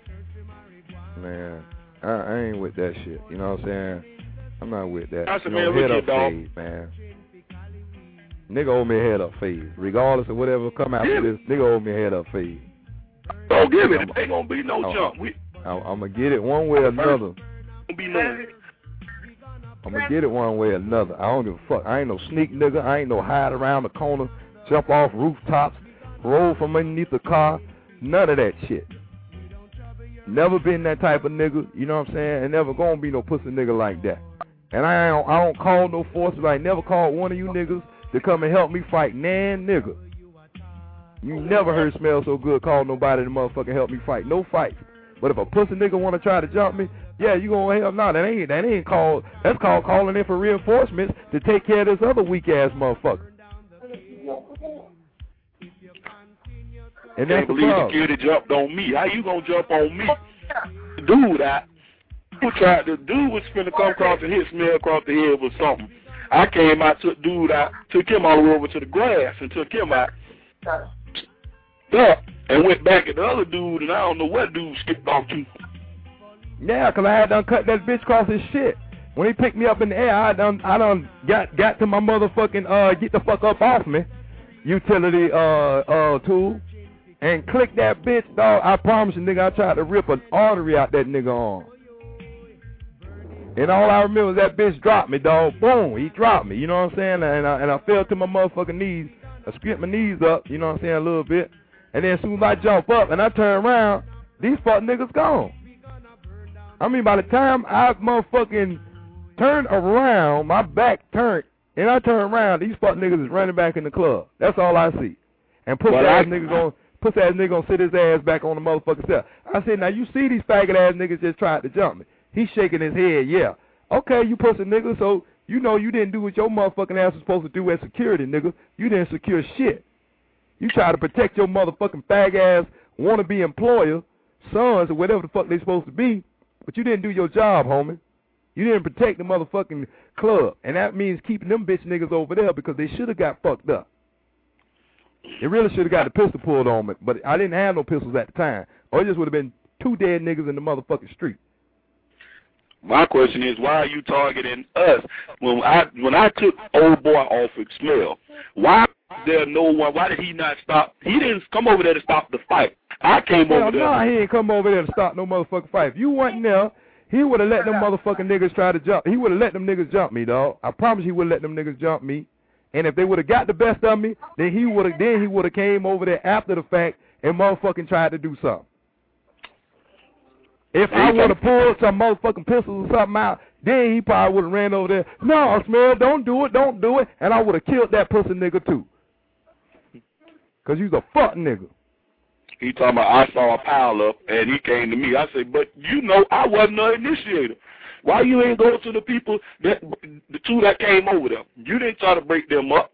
Man, I ain't with that shit. You know what I'm saying? I'm not with that. I said, man, look at fade, man. Nigga owe me a head up fade. Regardless of whatever come after this, nigga owe me a head up fade. Don't give it. It ain't gonna be no jump. I'm gonna get it one way or another. Gonna be no. I'm gonna get it one way or another. I don't give a fuck. I ain't no sneak nigga. I ain't no hide around the corner, jump off rooftops, roll from underneath the car. None of that shit. Never been that type of nigga, you know what I'm saying? And never gonna be no pussy nigga like that. And I don't call no forces. I never called one of you niggas to come and help me fight nan nigga. You never heard Smell So Good call nobody to motherfucking help me fight. No fights. But if a pussy nigga want to try to jump me, yeah, you gonna help. No, that ain't called. That's called calling in for reinforcements to take care of this other weak ass motherfucker. And can't believe security jumped on me. How you gonna jump on me? Dude, dude was finna come across and hit Smell across the head with something. I came out, took him all the way over to the grass and took him out. And went back at the other dude, and I don't know what dude skipped off to. Yeah, 'cause I had done cut that bitch across his shit. When he picked me up in the air, I done got to my motherfucking get the fuck up off me utility tool and click that bitch, dog. I promise you, nigga, I tried to rip an artery out that nigga arm. And all I remember is that bitch dropped me, dog. Boom, he dropped me, you know what I'm saying? And I fell to my motherfucking knees. I scraped my knees up, you know what I'm saying, a little bit. And then as soon as I jump up and I turn around, these fuck niggas gone. I mean, by the time I motherfucking turned around, my back turned, and I turned around, these fuck niggas is running back in the club. That's all I see. And pussy ass nigga gonna sit his ass back on the motherfucking cell. I said, now you see these faggot ass niggas just tried to jump me. He's shaking his head, yeah. Okay, you pussy nigga, so you know you didn't do what your motherfucking ass was supposed to do as security, nigga. You didn't secure shit. You try to protect your motherfucking fag ass wannabe employer, sons, or whatever the fuck they supposed to be, but you didn't do your job, homie. You didn't protect the motherfucking club, and that means keeping them bitch niggas over there because they should have got fucked up. They really should have got the pistol pulled on me, but I didn't have no pistols at the time, or it just would have been 2 dead niggas in the motherfucking street. My question is, why are you targeting us? When I took old boy off with Smell, why there no one? Why did he not stop? He didn't come over there to stop the fight. I came over there. No, he ain't come over there to stop no motherfucking fight. If you wasn't there, he would have let them motherfucking niggas try to jump. He would have let them niggas jump me, dog. I promise he would have let them niggas jump me. And if they would have got the best of me, then he would have came over there after the fact and motherfucking tried to do something. If I would have pulled some motherfucking pistols or something out, then he probably would have ran over there. No, Smell, don't do it. And I would have killed that pussy nigga too. Because he's a fuck nigga. He talking about I saw a pile up and he came to me. I said, but you know I wasn't the initiator. Why you ain't go to the people, the 2 that came over there? You didn't try to break them up.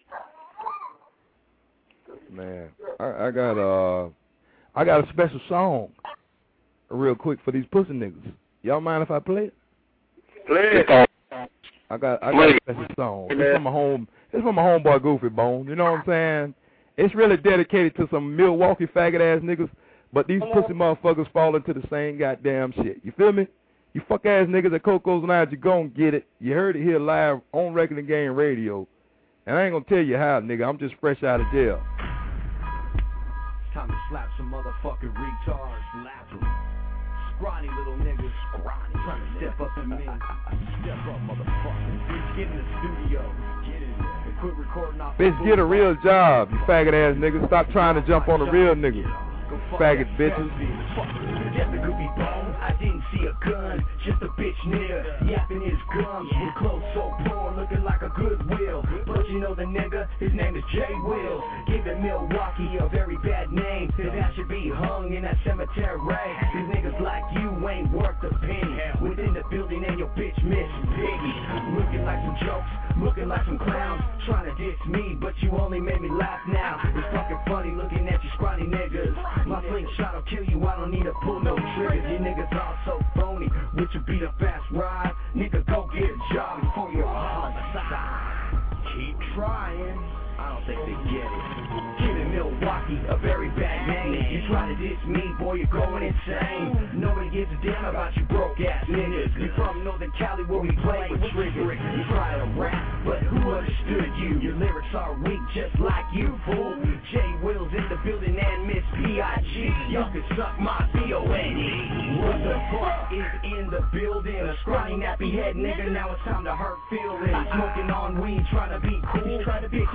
Man, I got a special song real quick for these pussy niggas. Y'all mind if I play it? Play it. I got a special song. It's from my homeboy Goofy Bone. You know what I'm saying? It's really dedicated to some Milwaukee faggot ass niggas, but these pussy motherfuckers fall into the same goddamn shit. You feel me? You fuck ass niggas at Coco's Lounge, you gon' get it. You heard it here live on Record and Game Radio. And I ain't gonna tell you how, nigga. I'm just fresh out of jail. Time to slap some motherfucking retards. Slap them. Scrawny little niggas. Scrawny. Trying to step up to me. Step up, motherfucker. Bitch, get in the studio. Get in there. And quit recording off. Bitch, get a real job, you faggot ass niggas. Stop trying to jump on the real niggas. Faggot bitches. I didn't see a gun, just a bitch near, yapping his gums, with clothes so poor, looking like a Goodwill. But you know the nigga, his name is Jay Will. Giving Milwaukee a very bad name, that should be hung in that cemetery. These niggas like you ain't worth a penny. Within the building and your bitch Miss Piggy. Looking like some jokes, looking like some clowns, trying to diss me, but you only made me laugh now. It's fucking funny looking at you scrawny niggas. My slingshot will kill you, I don't need to pull no triggers. You niggas all so phony, would you beat a fast ride? Nigga, go get a job before you're homicide. Keep trying, I don't think they get it. Giving Milwaukee a very bad name. You try to diss me, boy, you're going insane. Nobody gives a damn about you broke ass niggas. You from Northern Cali where we play with triggers. You try to rap, but who understood you? Your lyrics are weak just like you, fool. Jay Will's in the building and Miss P.I.G. Y'all can suck my B.O.N.E. What the fuck is in the building? A scrawny nappy head nigga, now it's time to hurt feelings. Smoking on weed, trying to be cool. Bitch, I'll slap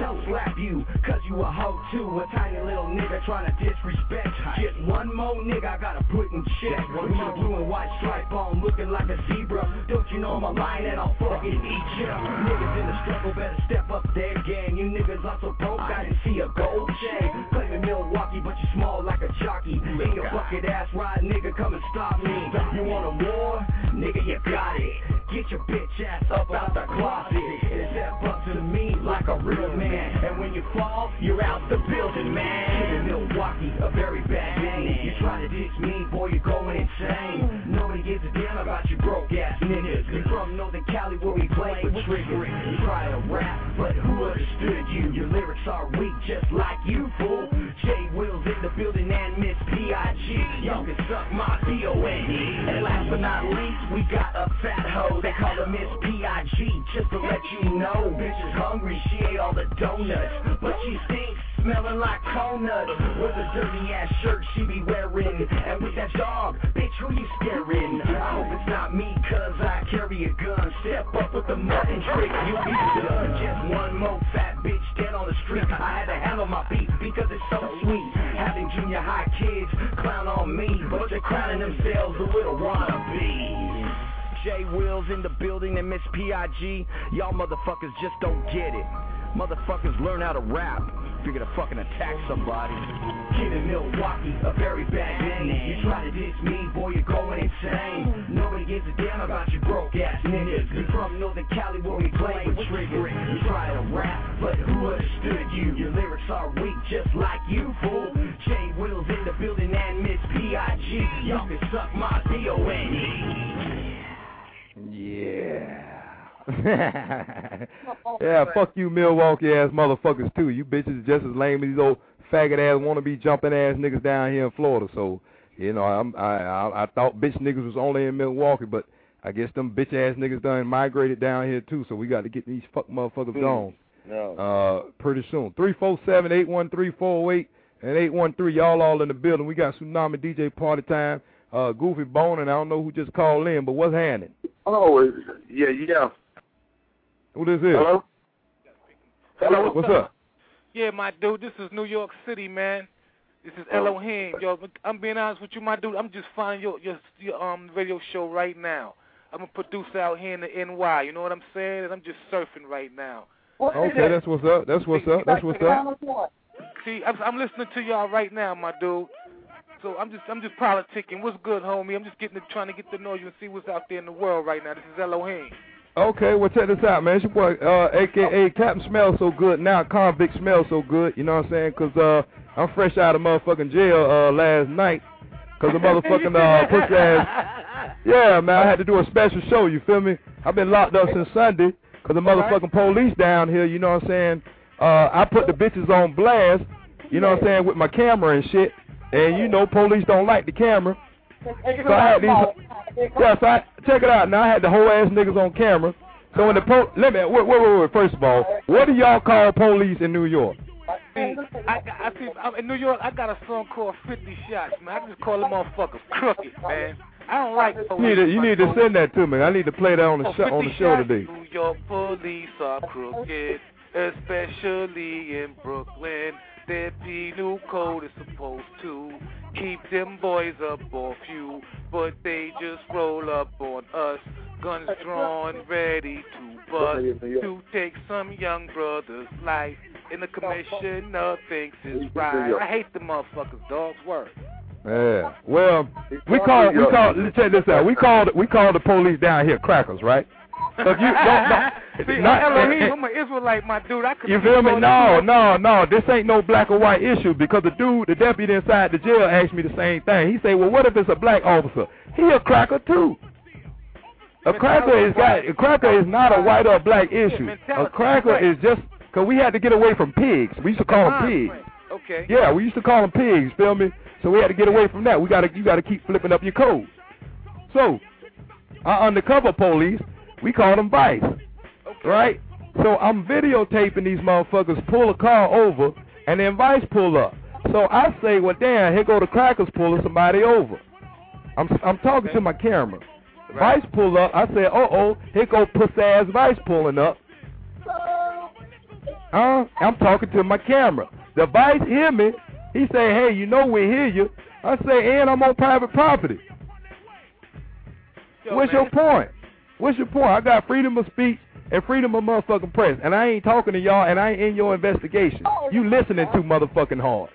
slap you, cause you a hoe too. A tiny little nigga trying to disrespect. Just one more nigga I gotta put in check. With my blue and white stripe on, looking like a zebra. Don't you know I'm a lion and I'll fucking eat ya. Niggas in the struggle better step up their game. You niggas are so broke, I didn't see a gold chain. Claiming Milwaukee, but you small like a jockey. In your bucket ass ride, nigga, come and stop me. You want a war? Nigga, you got it. Get your bitch ass up out the closet and step up to me like a real man. And when you fall, you're out the building, man. In Milwaukee, a very bad name. You try to diss me, boy, you're going insane. Nobody gives a damn about you broke ass niggas. You from Northern Cali where we play with triggering. You try to rap, but who understood you? Your lyrics are weak, just like you, fool. Jay Wills in the building and Miss P.I.G. Y'all can suck my D.O.N.E. And last but not least, we got a fat hoe. They call her Miss P.I.G. Just to let you know, bitch is hungry, she ate all the donuts, but she stinks, smelling like coconuts. With a dirty ass shirt she be wearing, and with that dog, bitch, who you scaring? I hope it's not me, cause I carry a gun. Step up with the Martin trick, you'll be done. Just one more fat bitch dead on the street. I had to handle my beat because it's so sweet. Having junior high kids clown on me, but they're crowning themselves a little wannabes. Jay Wills in the building and Miss P.I.G. Y'all motherfuckers just don't get it. Motherfuckers learn how to rap. Figure to fucking attack somebody. Kid in Milwaukee, a very bad name. You try to diss me, boy, you're going insane. Nobody gives a damn about you broke ass niggas. You from Northern Cali where we play with triggering. You try to rap, but who understood you? Your lyrics are weak, just like you, fool. Jay Wills in the building and Miss P.I.G. Y'all can suck my D.O.N.E. Yeah. Yeah, fuck you Milwaukee ass motherfuckers too. You bitches just as lame as these old faggot ass wannabe jumping ass niggas down here in Florida. So, you know, I thought bitch niggas was only in Milwaukee, but I guess them bitch ass niggas done migrated down here too. So we got to get these fuck motherfuckers gone. No. Pretty soon. 347-813-408 and 813. Y'all all in the building. We got Tsunami DJ Party Time. Goofy Bone, and I don't know who just called in, but what's happening? Oh, yeah. Who this is? Hello? Hello, what's up? Yeah, my dude, this is New York City, man. This is Elohim. Yo, I'm being honest with you, my dude. I'm just finding your radio show right now. I'm a producer out here in the NY. You know what I'm saying? And I'm just surfing right now. Okay, that's what's up. That's what's up. That's what's up. See, I'm listening to y'all right now, my dude. So I'm just politicking. What's good, homie? I'm just trying to get to know you and see what's out there in the world right now. This is Elohim. Okay, well, check this out, man. It's your boy, a.k.a. Captain Smells So Good. Now Convict Smells So Good. You know what I'm saying? Because I'm fresh out of motherfucking jail last night because the motherfucking pussy ass. Yeah, man, I had to do a special show, you feel me? I've been locked up since Sunday because the motherfucking police down here, you know what I'm saying? I put the bitches on blast, you know what I'm saying, with my camera and shit. And you know, police don't like the camera. So I had these. Yeah, so check it out. Now I had the whole ass niggas on camera. So when the wait. First of all, what do y'all call police in New York? See, in New York, I got a song called 50 Shots, man. I just call them motherfuckers crooked, man. I don't like police. You need to send that to me. I need to play that on the show today. New York police are crooked, especially in Brooklyn. Their penal code is supposed to keep them boys up off you, but they just roll up on us, guns drawn, ready to bust, to take some young brother's life, and the commissioner thinks it's right. I hate the motherfuckers, dogs, word. Yeah. Well, we call. Check this out. We call the police down here crackers, right? So if you See, Elohim, I'm an Israelite, my dude. You feel me? No. This ain't no black or white issue because the deputy inside the jail asked me the same thing. He said, well, what if it's a black officer? He a cracker too. A cracker is not a white or black issue. A cracker is just because we had to get away from pigs. We used to call them pigs. Okay. Yeah, we used to call them pigs. Feel me? So we had to get away from that. You got to keep flipping up your code. So our undercover police, we call them Vice, right? So I'm videotaping these motherfuckers pull a car over, and then Vice pull up. So I say, well, damn, here go the crackers pulling somebody over. I'm talking to my camera. Right. Vice pull up. I say, here go pussy ass Vice pulling up. I'm talking to my camera. The vice hear me. He say, hey, you know we hear you. I say, and I'm on private property. What's your point? What's your point? I got freedom of speech and freedom of motherfucking press, and I ain't talking to y'all, and I ain't in your investigation. You listening too motherfucking hard.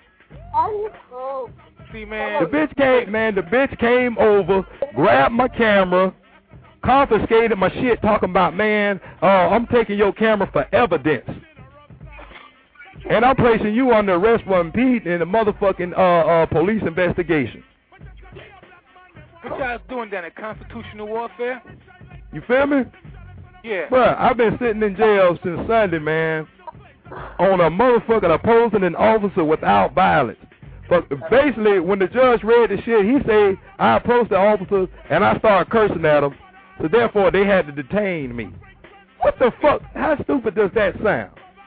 See, man. The bitch came over, grabbed my camera, confiscated my shit, talking about, man, I'm taking your camera for evidence. And I'm placing you under arrest for impeding in the motherfucking police investigation. What y'all doing down at constitutional warfare? You feel me? Yeah. Bruh, I've been sitting in jail since Sunday, man, on a motherfucking opposing an officer without violence. But basically, when the judge read the shit, he said I approached the officer and I started cursing at him, so therefore they had to detain me. What the fuck? How stupid does that sound?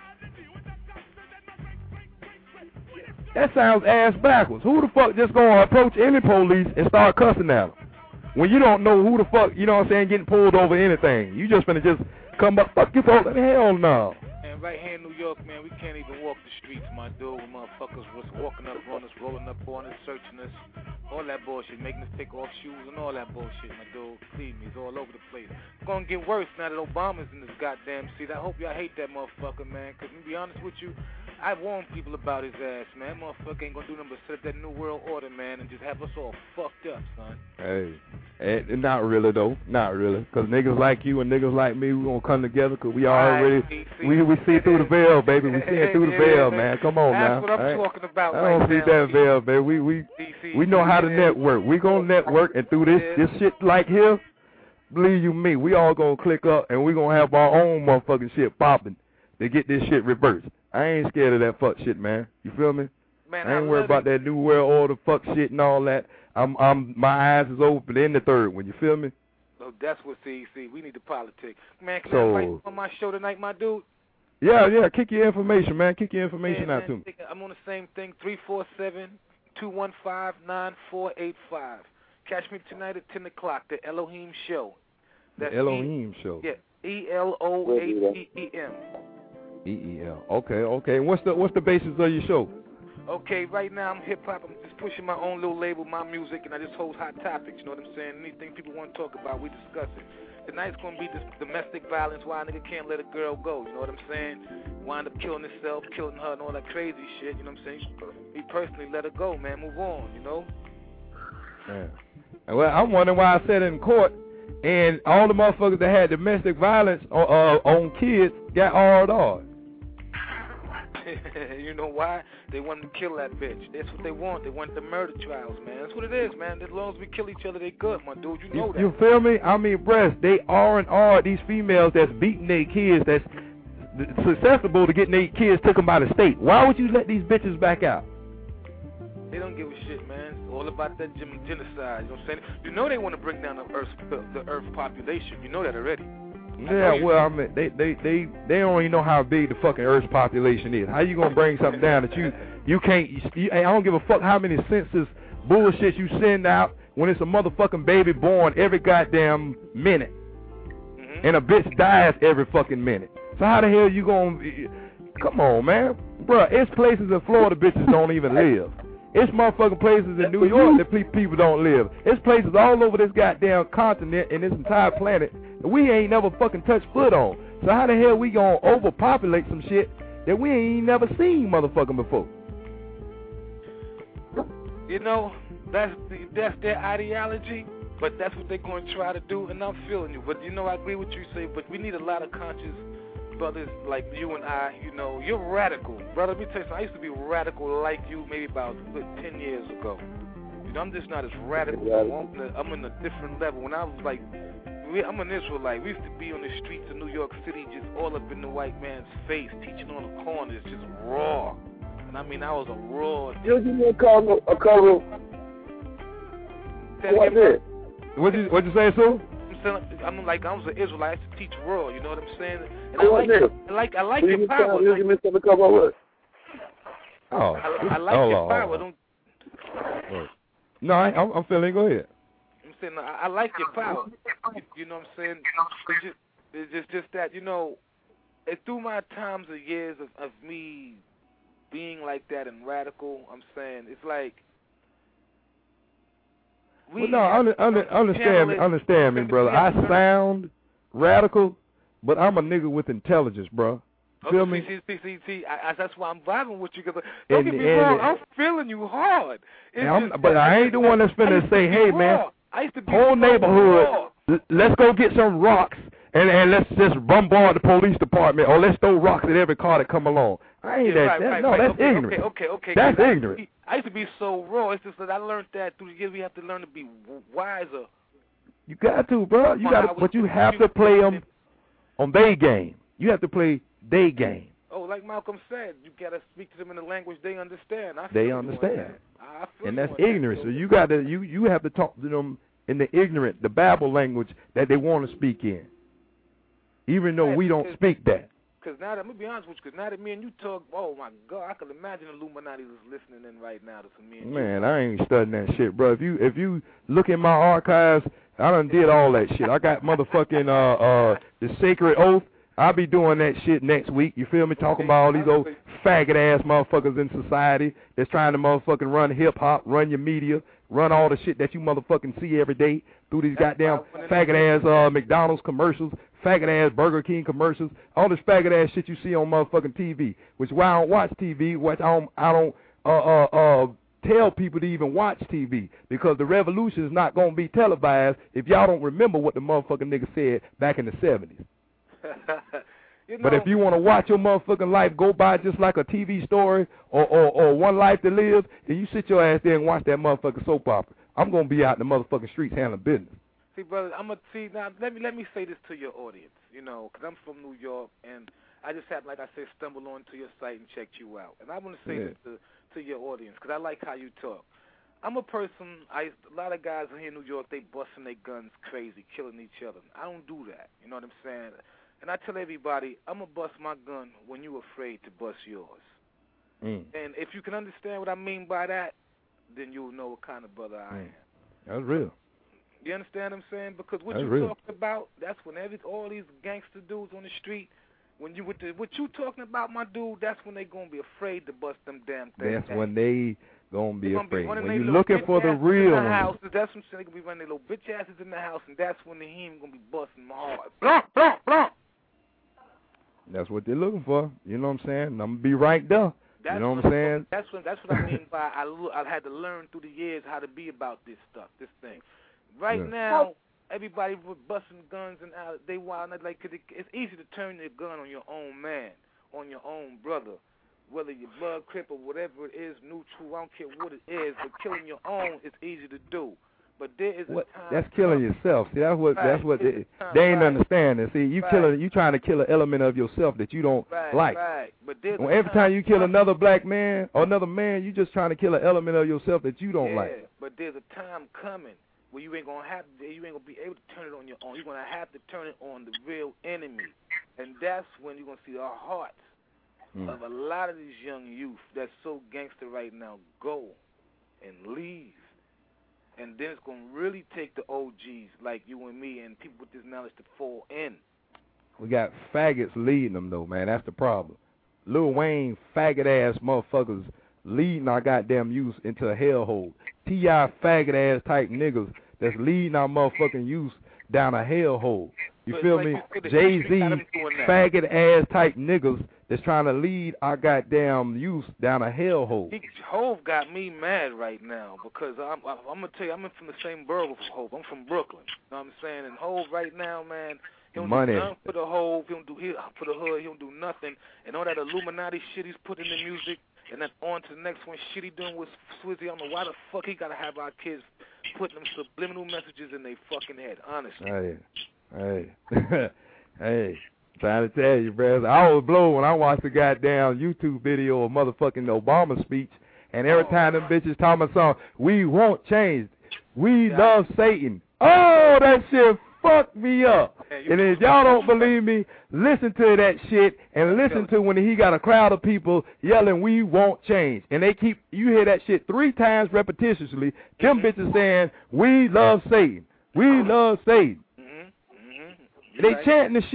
That sounds ass backwards. Who the fuck just gonna approach any police and start cussing at them? When you don't know who the fuck, you know what I'm saying, getting pulled over anything. You just finna just come up, fuck you folks, hell no. And right here in New York, man, we can't even walk the streets, my dude. Motherfuckers was walking up on us, rolling up on us, searching us. All that bullshit, making us take off shoes and all that bullshit, my dude. Believe me, it's all over the place. It's gonna get worse now that Obama's in this goddamn seat. I hope y'all hate that motherfucker, man, because to be honest with you, I warned people about his ass, man. Motherfucker ain't gonna do nothing but set up that new world order, man, and just have us all fucked up, son. Hey, not really, though. Not really. Because niggas like you and niggas like me, we gonna come together because we already, we see through the veil, baby. We see through the veil, man. Come on, now. That's what I'm talking about I don't see that veil, baby. We know how to network. We gonna network, and through this shit like here, believe you me, we all gonna click up, and we gonna have our own motherfucking shit popping to get this shit reversed. I ain't scared of that fuck shit, man. You feel me? Man, I ain't worried about that new world order fuck shit and all that. My eyes is open in the third one. You feel me? So that's what we need to politic. Man, can I invite you on my show tonight, my dude? Yeah. Kick your information, man. Kick your information out to me. I'm on the same thing. 347-215-9485. Catch me tonight at 10 o'clock. The Elohim Show. That's the Elohim Show. Yeah. ELOHEEM. EEL. Okay. What's the basis of your show? Okay, right now I'm hip-hop. I'm just pushing my own little label, my music, and I just host hot topics, you know what I'm saying? Anything people want to talk about, we discuss it. Tonight's going to be this domestic violence, why a nigga can't let a girl go, you know what I'm saying? Wind up killing himself, killing her, and all that crazy shit, you know what I'm saying? Me personally, let her go, man, move on, you know? Yeah. Well, I'm wondering why I said in court, and all the motherfuckers that had domestic violence on kids got R'd. You know why? They want to kill that bitch. That's what they want. They want the murder trials, man. That's what it is, man. As long as we kill each other, they good, my dude. You know that. You feel me? I mean, breast, they R&R these females that's beating their kids, that's susceptible to getting their kids taken by the state. Why would you let these bitches back out? They don't give a shit, man. It's all about that genocide. You know what I'm saying? You know they want to bring down the Earth population. You know that already. Yeah, well, I mean, they don't even know how big the fucking Earth's population is. How you gonna bring something down that you can't? I don't give a fuck how many census bullshit you send out when it's a motherfucking baby born every goddamn minute, and a bitch dies every fucking minute. So how the hell you gonna? Come on, man, bruh. It's places in Florida bitches don't even live. It's motherfucking places in New York that people don't live. It's places all over this goddamn continent and this entire planet that we ain't never fucking touched foot on. So how the hell we gonna overpopulate some shit that we ain't never seen motherfucking before? You know, that's their ideology, but that's what they're going to try to do, and I'm feeling you. But, you know, I agree with you say, but we need a lot of conscious brothers like you and I. You know, you're radical. Brother, let me tell you something. I used to be radical like you maybe about 10 years ago. You know, I'm just not as radical. I'm in a different level. When I was like, I'm an Israelite. We used to be on the streets of New York City just all up in the white man's face, teaching on the corners, just raw. And I mean, I was a raw. You give me a cover. What's it? What'd you say, Sue? I'm like, I was an Israelite. I used to teach raw. You know what I'm saying? And I like your power. You give me something to cover with. Oh, I like your power. Don't. No, I'm feeling. Go ahead. I'm saying I like your power. You know what I'm saying? It's just that, you know, through my times of years of me being like that and radical, I'm saying it's like understand me, brother. I sound radical, but I'm a nigga with intelligence, bro. Feel me? See, that's why I'm vibing with you. Cause don't get me wrong, I'm feeling you hard. But I ain't the one that's finna say, hey, man, whole neighborhood, let's go get some rocks and let's just bombard the police department, or let's throw rocks at every car that come along. I ain't that's ignorant. Okay. That's ignorant. I used to be so raw. It's just that I learned that through the years. We have to learn to be wiser. You got to, bro. But you have to play them on their game. You have to play their game. Oh, like Malcolm said, you gotta speak to them in a language they understand. They understand, and that's ignorant. So you got to you have to talk to them in the ignorant, the Babel language that they want to speak in, even though we don't speak that. Because now that, I'm going to be honest with you, because now that me and you talk, oh my God, I can imagine Illuminati is listening in right now to me and Man, I ain't studying that shit, bro. If you look in my archives, I done did all that shit. I got motherfucking the Sacred Oath. I'll be doing that shit next week. You feel me? Talking about all these old faggot-ass motherfuckers in society that's trying to motherfucking run hip-hop, run your media, run all the shit that you motherfucking see every day through these goddamn faggot-ass McDonald's commercials, faggot-ass Burger King commercials, all this faggot-ass shit you see on motherfucking TV, which is why I don't watch TV, which I don't tell people to even watch TV, because the revolution is not going to be televised if y'all don't remember what the motherfucking nigga said back in the 70s. But if you want to watch your motherfucking life go by just like a TV story or One Life to Live, then you sit your ass there and watch that motherfucking soap opera. I'm going to be out in the motherfucking streets handling business. See, brother, now let me say this to your audience, you know, because I'm from New York, and I just happened, like I said, stumble onto your site and checked you out. And I want to say this to your audience, because I like how you talk. I'm a person, a lot of guys here in New York, they busting their guns crazy, killing each other. I don't do that, you know what I'm saying? And I tell everybody, I'm going to bust my gun when you're afraid to bust yours. And if you can understand what I mean by that, then you'll know what kind of brother I am. That's real. You understand what I'm saying? Because what you're talking about, that's when all these gangster dudes on the street, when you what you talking about, my dude, that's when they going to be afraid to bust them damn things. That's when they going to be afraid. When you're looking for the real one. That's what I'm saying. They're going to be running their little bitch asses in the house, and that's when he ain't going to be busting my heart. Blah, blah, blah. That's what they're looking for. You know what I'm saying? I'm going to be right there. You know what I'm saying? That's what I mean by I had to learn through the years how to be about this stuff, this thing. Right now, everybody was busting guns and they wild. Like, it's easy to turn your gun on your own man, on your own brother, whether you're blood, crip, or whatever it is, neutral. I don't care what it is, but killing your own is easy to do. But there is a time. That's killing yourself. See, that's what they ain't understanding. See, you trying to kill an element of yourself that you don't like. Right. But every time you kill another black man or another man, you just trying to kill an element of yourself that you don't like. But there's a time coming where you ain't gonna be able to turn it on your own. You're gonna have to turn it on the real enemy, and that's when you're gonna see the hearts of a lot of these young youth that's so gangster right now go and leave. And then it's going to really take the OGs like you and me and people with this knowledge to fall in. We got faggots leading them, though, man. That's the problem. Lil Wayne, faggot-ass motherfuckers leading our goddamn youth into a hellhole. T.I. faggot-ass type niggas that's leading our motherfucking youth down a hellhole. You feel me? Jay-Z, faggot-ass type niggas that's trying to lead our goddamn youth down a hellhole. Hove got me mad right now because I'm gonna tell you, I'm from the same borough with Hove. I'm from Brooklyn. You know what I'm saying? And Hove right now, man, he don't do nothing for the Hove. He don't do for the hood. He don't do nothing. And all that Illuminati shit he's putting in the music, and then on to the next one shit he doing with Swizzy. I don't know why the fuck he gotta have our kids putting them subliminal messages in their fucking head. Honestly. Hey. Trying to tell you, bro. I was blown when I watched the goddamn YouTube video of motherfucking Obama speech, and every time them bitches talking about something, we won't change. We love Satan. Oh, that shit fucked me up. And if y'all don't believe me, listen to that shit and listen to when he got a crowd of people yelling, we won't change. And you hear that shit 3 times repetitiously, them bitches saying, we love Satan. We love Satan. They chanting the shit.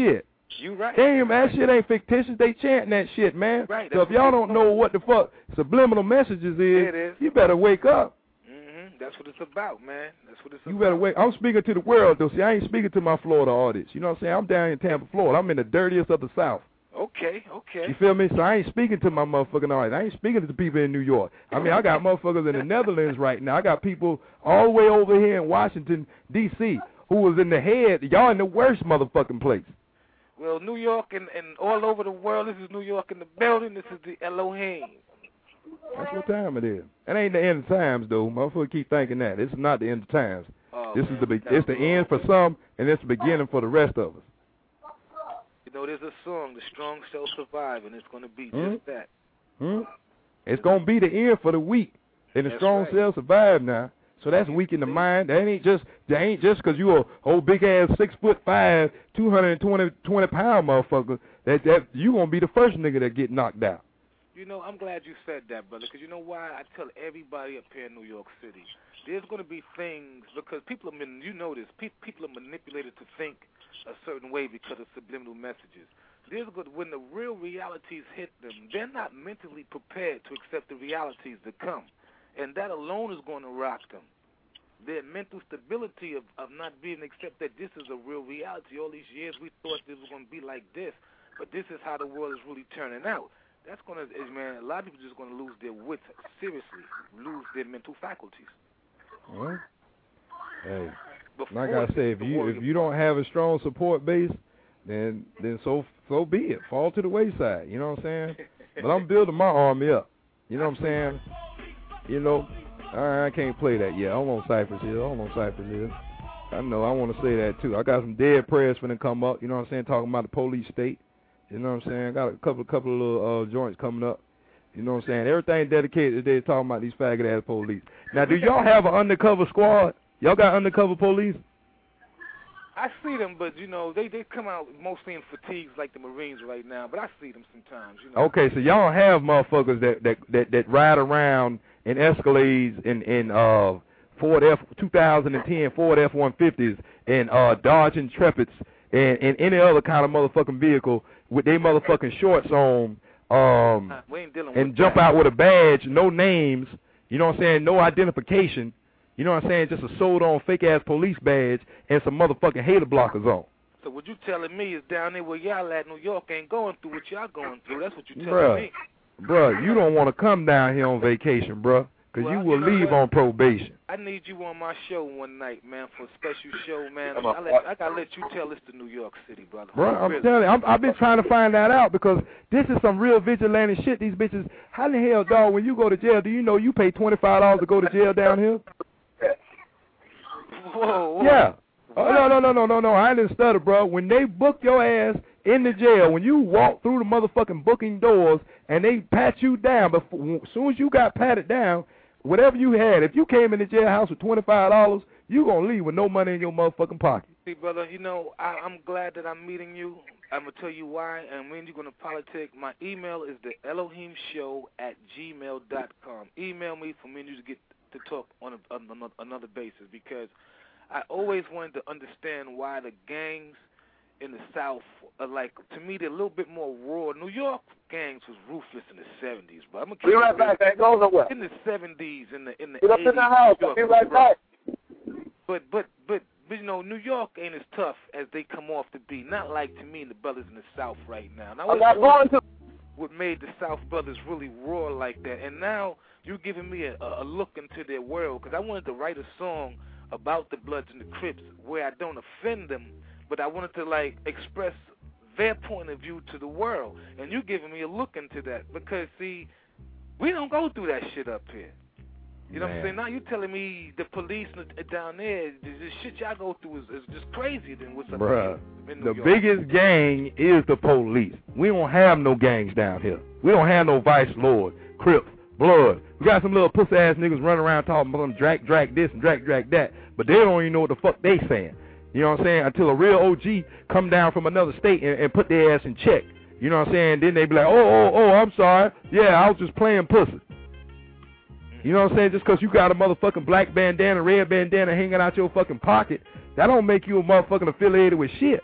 You right. Damn, that shit ain't fictitious. They chanting that shit, man. Right. So if y'all don't know what the fuck subliminal messages is, you better wake up. That's what it's about, man. That's what it's about. You better wait. I'm speaking to the world, though. See, I ain't speaking to my Florida audience. You know what I'm saying? I'm down in Tampa, Florida. I'm in the dirtiest of the South. Okay. You feel me? So I ain't speaking to my motherfucking audience. I ain't speaking to the people in New York. I mean, I got motherfuckers in the Netherlands right now. I got people all the way over here in Washington, D.C., who was in the head. Y'all in the worst motherfucking place. Well, New York and all over the world, this is New York in the building. This is the Elohim. That's what time it is. It ain't the end of times, though. Motherfuckers keep thinking that. This is not the end of times. This is it's the end for some, and it's the beginning for the rest of us. You know, there's a song, The Strong Shall Survive, and it's going to be just that. It's going to be the end for the weak, and the strong shall survive now. So that's weak in the mind. That ain't just because you a old big ass 6'5", 220 pound motherfucker. That you gonna be the first nigga that get knocked out. You know, I'm glad you said that, brother, because you know why? I tell everybody up here in New York City, there's going to be things, because people are, you know this, people are manipulated to think a certain way because of subliminal messages. When the real realities hit them, they're not mentally prepared to accept the realities that come, and that alone is going to rock them. Their mental stability of not being accept that this is a real reality. All these years we thought this was going to be like this, but this is how the world is really turning out. That's going to, man, a lot of people just going to lose their wits, seriously, lose their mental faculties. Well, hey, like I say, if you don't have a strong support base, then so be it. Fall to the wayside, you know what I'm saying? But I'm building my army up, you know what I'm saying? You know, I can't play that yet. I don't want Cypress Hill. I know, I want to say that too. I got some dead prayers for them to come up, you know what I'm saying, talking about the police state. You know what I'm saying? I got a couple of little joints coming up. You know what I'm saying? Everything dedicated today talking about these faggot-ass police. Now, do y'all have an undercover squad? Y'all got undercover police? I see them, but, you know, they come out mostly in fatigues like the Marines right now, but I see them sometimes, you know. Okay, so y'all have motherfuckers that ride around in Escalades in Ford 2010 Ford F-150s and Dodge Intrepids and any other kind of motherfucking vehicle with their motherfucking shorts on, and jump out with a badge, no names, you know what I'm saying, no identification, you know what I'm saying, just a sold-on fake-ass police badge and some motherfucking hater blockers on. So what you telling me is down there where y'all at, New York ain't going through what y'all going through. That's what you telling me. Bruh, you don't want to come down here on vacation, bruh, because you will leave on probation. I need you on my show one night, man, for a special show, man. I got to let you tell this to New York City, brother. Bro, I'm telling you, I've been trying to find that out because this is some real vigilante shit. These bitches, how the hell, dog, when you go to jail, do you know you pay $25 to go to jail down here? Whoa. Yeah. Oh, no, I didn't stutter, bro. When they book your ass in the jail, when you walk through the motherfucking booking doors and they pat you down, but as soon as you got patted down, whatever you had, if you came in the jailhouse with $25, you going to leave with no money in your motherfucking pocket. See, brother, you know, I'm glad that I'm meeting you. I'm going to tell you why, and when you're going to politic, my email is the ElohimShow@gmail.com. Email me for me to get to talk on another basis, because I always wanted to understand why the gangs in the South are like, to me, they're a little bit more raw. New York gangs was ruthless in the 70s, but I'm gonna be right back. That goes away. In the 70s, in the Get up 80s, in the house. I'll be right back. But you know, New York ain't as tough as they come off to be. Not like to me and the brothers in the South right now. Now, I'm not going to. What made the South brothers really raw like that? And now you're giving me a look into their world, because I wanted to write a song about the Bloods and the Crips where I don't offend them, but I wanted to like express their point of view to the world. And you giving me a look into that, because see, we don't go through that shit up here. You know what I'm saying? Now you telling me the police down there, the shit y'all go through is just crazy than what's up here in New York. The biggest gang is the police. We don't have no gangs down here. We don't have no Vice Lord, Crips, Blood. We got some little pussy ass niggas running around talking about them drag this and drag that, but they don't even know what the fuck they saying. You know what I'm saying? Until a real OG come down from another state and put their ass in check. You know what I'm saying? Then they be like, oh, I'm sorry. Yeah, I was just playing pussy. You know what I'm saying? Just because you got a motherfucking black bandana, red bandana hanging out your fucking pocket, that don't make you a motherfucking affiliated with shit.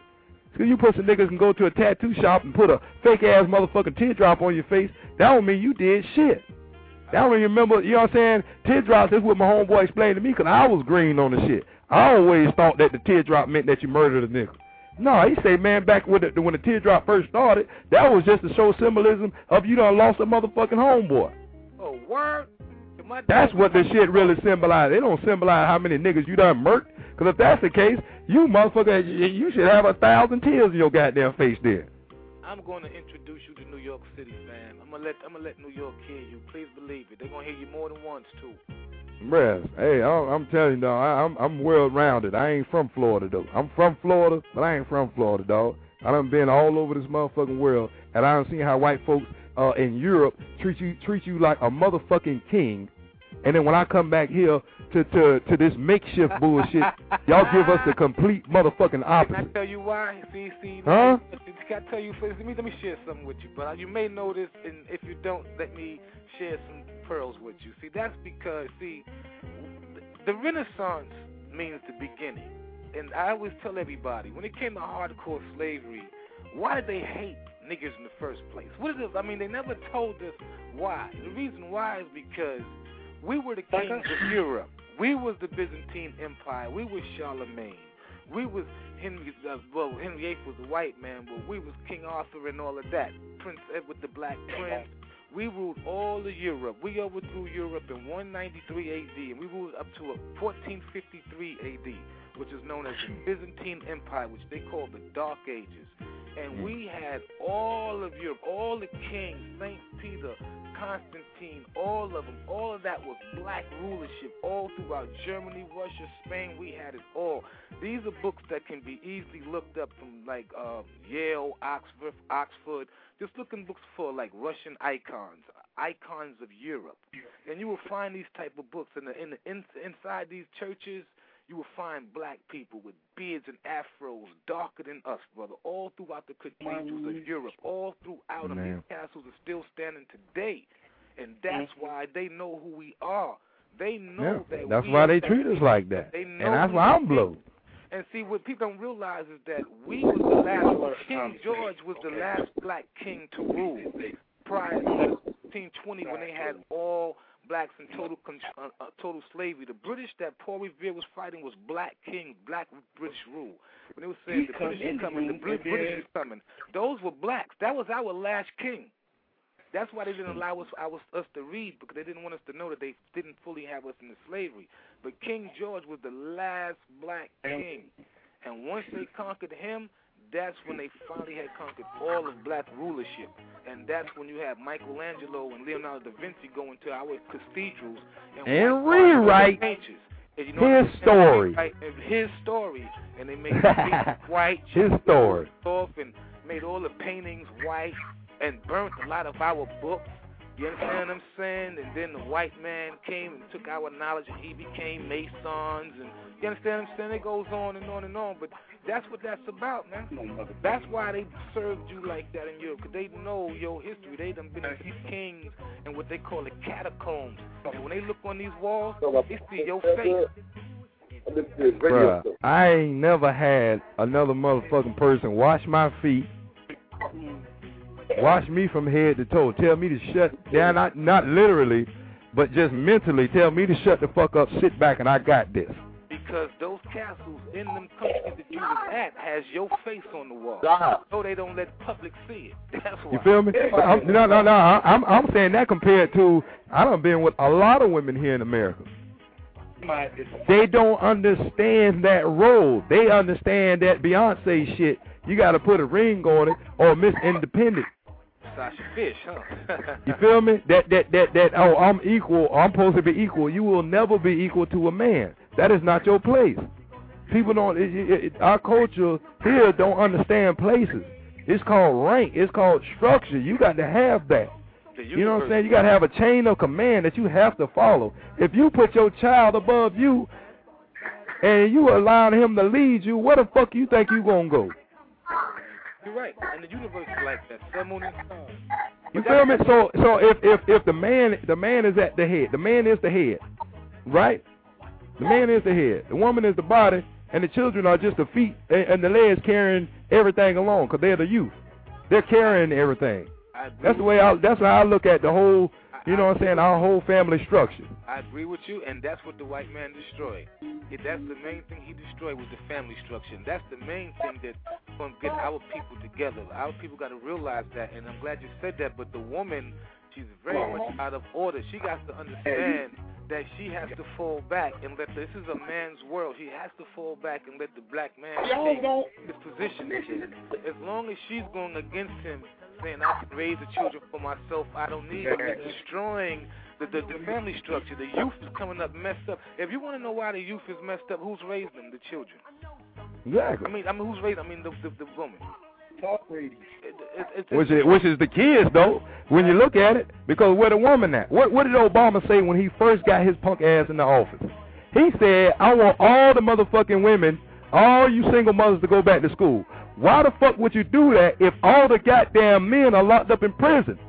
So you pussy niggas can go to a tattoo shop and put a fake-ass motherfucking teardrop on your face. That don't mean you did shit. That don't remember, you know what I'm saying? Teardrops, that's what my homeboy explained to me, because I was green on the shit. I always thought that the teardrop meant that you murdered a nigga. No, he say, man, back when the teardrop first started, that was just to show symbolism of you done lost a motherfucking homeboy. Oh, word? That's what this shit really symbolize. They don't symbolize how many niggas you done murked. Because if that's the case, you motherfucker, you should have 1,000 tears in your goddamn face there. I'm going to introduce you to New York City, man. I'm gonna let New York hear you. Please believe it. They're gonna hear you more than once too. Bruh, hey, I'm telling you, dog, I'm well-rounded. I ain't from Florida, though. I'm from Florida, but I ain't from Florida, dog. I done been all over this motherfucking world, and I done seen how white folks in Europe treat you like a motherfucking king. And then when I come back here to this makeshift bullshit, y'all give us the complete motherfucking opposite. Can I tell you why? See, huh? Can I tell you first? Let me share something with you, but you may know this, and if you don't, let me share some pearls with you. See, that's because, the Renaissance means the beginning. And I always tell everybody, when it came to hardcore slavery, why did they hate niggers in the first place? What is it? I mean, they never told us why. The reason why is because we were the kings of Europe. We was the Byzantine Empire. We was Charlemagne. We was Henry VIII was a white man, but we was King Arthur and all of that. Prince Edward the Black Prince. We ruled all of Europe. We overthrew Europe in 193 A.D., and we ruled up to 1453 A.D., which is known as the Byzantine Empire, which they call the Dark Ages. And we had all of Europe, all the kings, St. Peter, Constantine, all of them, all of that was black rulership all throughout Germany, Russia, Spain. We had it all. These are books that can be easily looked up from like Yale, Oxford. Just looking books for like Russian icons of Europe. And you will find these type of books inside these churches. You will find black people with beards and afros darker than us, brother, all throughout the cathedrals of Europe, all throughout them. These castles are still standing today, and that's why they know who we are. They know that that's why they treat us like that, and that's why I'm blowed. And see, what people don't realize is that we was the last, King George was the last black king to rule prior to 1820 when they had all blacks in total slavery. The British that Paul Revere was fighting was black kings, black British rule. When they were saying the British is coming, the British is coming, those were blacks. That was our last king. That's why they didn't allow us to read, because they didn't want us to know that they didn't fully have us in the slavery. But King George was the last black king. And once they conquered him, that's when they finally had conquered all of black rulership. And that's when you have Michelangelo and Leonardo da Vinci go into our cathedrals and rewrite his story. His story. And they made it white. His story. And made all the paintings white and burnt a lot of our books. You understand what I'm saying? And then the white man came and took our knowledge, and he became Masons. And you understand what I'm saying? It goes on and on and on. But that's what that's about, man. That's why they served you like that in Europe, because they know your history. They done been into kings and what they call the catacombs. And when they look on these walls, they see your face. Bruh, I ain't never had another motherfucking person wash my feet, wash me from head to toe, tell me to shut down, not literally, but just mentally tell me to shut the fuck up, sit back, and I got this. Because those castles in them countries that you was at has your face on the wall. So they don't let the public see it. That's why. You feel me? I'm saying that compared to, I done been with a lot of women here in America. They don't understand that role. They understand that Beyonce shit, you got to put a ring on it, or Miss Independent. Sasha Fish, huh? You feel me? That I'm equal, I'm supposed to be equal. You will never be equal to a man. That is not your place. People don't, our culture here don't understand places. It's called rank. It's called structure. You got to have that. You know what I'm saying? You got to have a chain of command that you have to follow. If you put your child above you and you allow him to lead you, where the fuck you think you going to go? You're right. And the universe is like that. Sun, moon, and stars. You feel me? So if the man is at the head, the man is the head, right? The man is the head. The woman is the body, and the children are just the feet and the legs carrying everything along because they're the youth. They're carrying everything. That's the way that's how I look at the whole, you know what I'm saying, our whole family structure. I agree with you, and that's what the white man destroyed. That's the main thing he destroyed was the family structure. And that's the main thing that's going to get our people together. Our people got to realize that, and I'm glad you said that. But the woman, she's very much out of order. She got to understand that she has to fall back and let this is a man's world. She has to fall back and let the black man take his position. As long as she's going against him, saying I can raise the children for myself, I don't need him, destroying the family structure. The youth is coming up messed up. If you want to know why the youth is messed up, who's raising them? The children. Exactly. I mean, who's raising? I mean, the woman. Talk radio. Which is the kids though. When you look at it, because where the woman at? What did Obama say when he first got his punk ass in the office? He said, I want all the motherfucking women, all you single mothers to go back to school. Why the fuck would you do that if all the goddamn men are locked up in prison?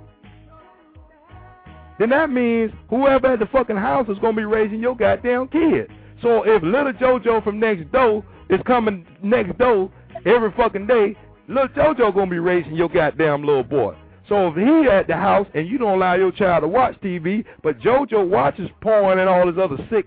Then that means whoever at the fucking house is going to be raising your goddamn kid. So if little JoJo from next door is coming next door every fucking day, little JoJo going to be raising your goddamn little boy. So if he at the house and you don't allow your child to watch TV, but JoJo watches porn and all this other sick,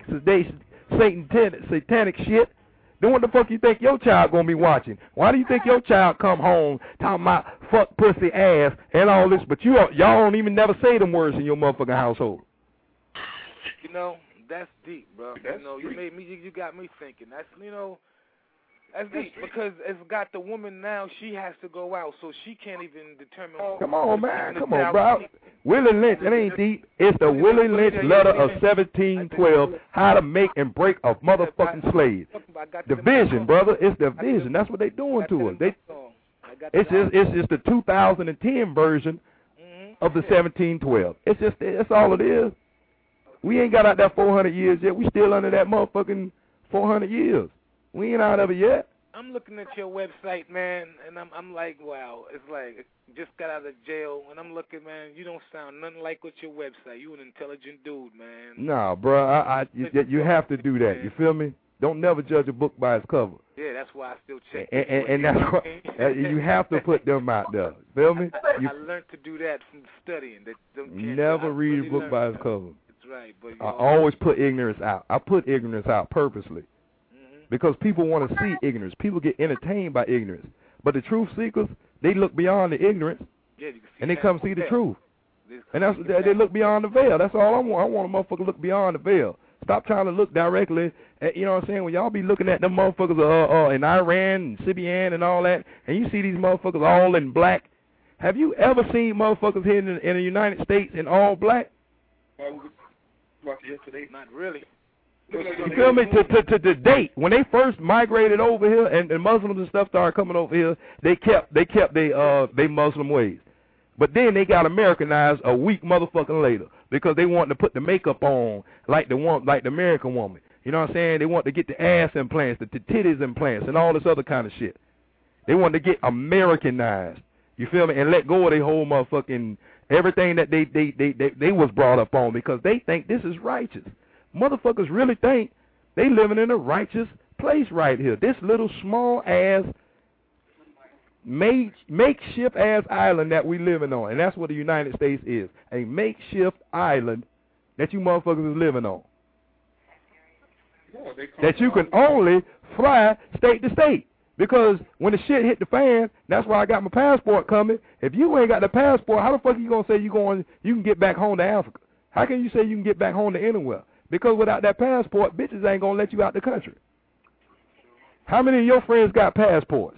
satanic shit, then what the fuck you think your child gonna be watching? Why do you think your child come home talking about fuck pussy ass and all this, but y'all don't even never say them words in your motherfucking household? You know, that's deep, bro. You got me thinking. That's that's deep because it's got the woman now. She has to go out, so she can't even determine. Come on, man. Come on, bro. Willie Lynch, it ain't deep. It's the Willie Lynch letter of 1712, how to make and break a motherfucking slave. Division, brother. It's division. That's what they doing to us. It's just the 2010 version of the 1712. It's all it is. We ain't got out that 400 years yet. We still under that motherfucking 400 years. We ain't out of it yet. I'm looking at your website, man, and I'm like, wow. It's like just got out of jail, and I'm looking, man. You don't sound nothing like with your website. You an intelligent dude, man. Nah, bro. You have to do that. You feel me? Don't never judge a book by its cover. Yeah, that's why I still check. And that's why you have to put them out there. Feel me? I learned to do that from studying. Never read a book by its cover. That's right. But I always put ignorance out. I put ignorance out purposely. Because people want to see ignorance. People get entertained by ignorance. But the truth seekers, they look beyond the ignorance, and they come see the truth. And that's they look beyond the veil. That's all I want. I want a motherfucker to look beyond the veil. Stop trying to look directly at, you know what I'm saying, when y'all be looking at them motherfuckers in Iran and Syrian and all that, and you see these motherfuckers all in black. Have you ever seen motherfuckers here in the United States in all black? Not really. You feel me? To date, when they first migrated over here and Muslims and stuff started coming over here, they kept they Muslim ways. But then they got Americanized a week motherfucking later because they wanted to put the makeup on like the American woman. You know what I'm saying? They want to get the ass implants, the titties implants, and all this other kind of shit. They want to get Americanized. You feel me? And let go of their whole motherfucking everything that they was brought up on because they think this is righteous. Motherfuckers really think they living in a righteous place right here. This little small ass makeshift ass island that we living on, and that's what the United States is, a makeshift island that you motherfuckers is living on. That you can only fly state to state. Because when the shit hit the fan, that's why I got my passport coming. If you ain't got the passport, how the fuck you gonna say you can get back home to Africa? How can you say you can get back home to anywhere? Because without that passport, bitches ain't gonna let you out the country. How many of your friends got passports?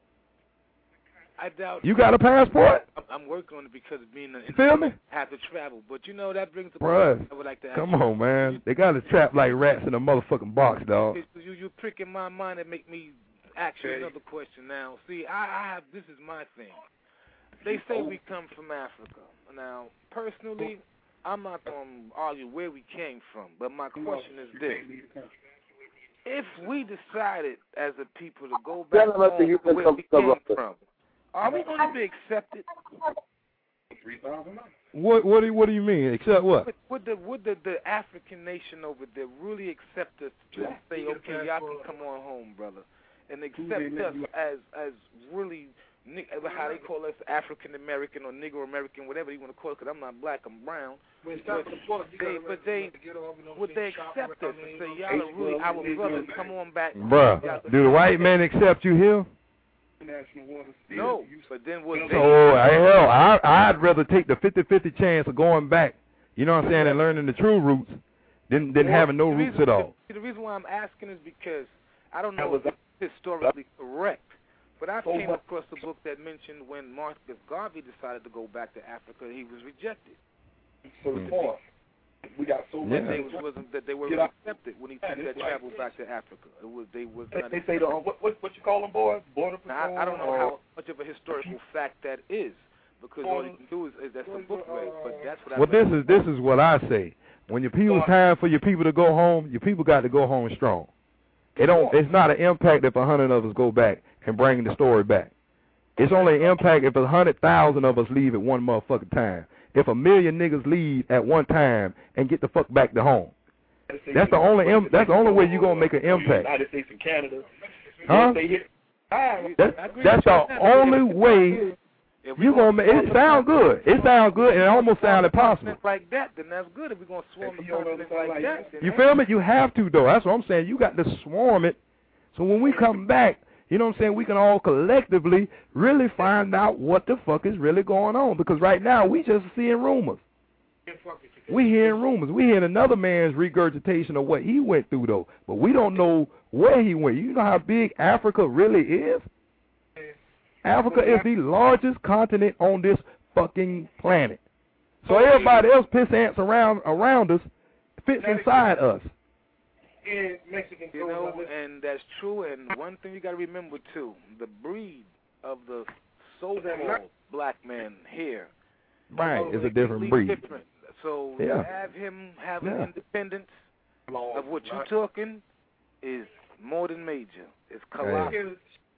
I doubt. You got a passport? I'm working on it because of being feel me? Have to travel, but that brings the point I would like to ask. Come on, man. They got us trapped like rats in a motherfucking box, dog. You pricking my mind and make me ask you another question now. See, I have this is my thing. They say we come from Africa. Now, personally, I'm not going to argue where we came from, but my question is this. If we decided as a people to go back home to where we came from, are we going to be accepted? $3,000. What do you mean? Except what? Would the African nation over there really accept us to say, okay, y'all can come on home, brother, and accept us as really how they call us African American or Negro American, whatever you want to call it? Because I'm not black, I'm brown. Would they accept us and say, y'all are really our brothers? Come on back, bruh. Do the white men accept you here? No, but then would they? Oh, hell, I'd rather take the 50-50 chance of going back, you know what I'm saying, and learning the true roots than having no roots at all. The reason why I'm asking is because I don't know if it's historically correct, but I came across a book that mentioned when Marcus Garvey decided to go back to Africa, he was rejected. So we got so much. That they were accepted when he took that travel back to Africa. They say the what you call them, boys? Border Patrol. Now, I don't know how much of a historical fact that is, because all you can do is that's a book read. But that's what this is what I say. When it's time for your people to go home, your people got to go home strong. It's not an impact if 100 of us go back and bring the story back. It's only an impact if 100,000 of us leave at one motherfucking time. If 1 million niggas leave at one time and get the fuck back to home, that's the only way you gonna make an impact. United States and Canada, huh? That's the only way you gonna make it sound good. It sounds good and it almost sounded possible. Like that, then that's good. If we're gonna swarm the continent like that, you feel me? You have to though. That's what I'm saying. You got to swarm it. So when we come back, you know what I'm saying, we can all collectively really find out what the fuck is really going on. Because right now, we just seeing rumors. We hearing rumors. We hearing another man's regurgitation of what he went through, though. But we don't know where he went. You know how big Africa really is? Africa is the largest continent on this fucking planet. So everybody else piss ants around us fits inside us. You know, and that's true. And one thing you got to remember too: the breed of the so-called black man here, right, is a different breed. Different. So to have him having independence of what you're talking is more than major. It's colossal.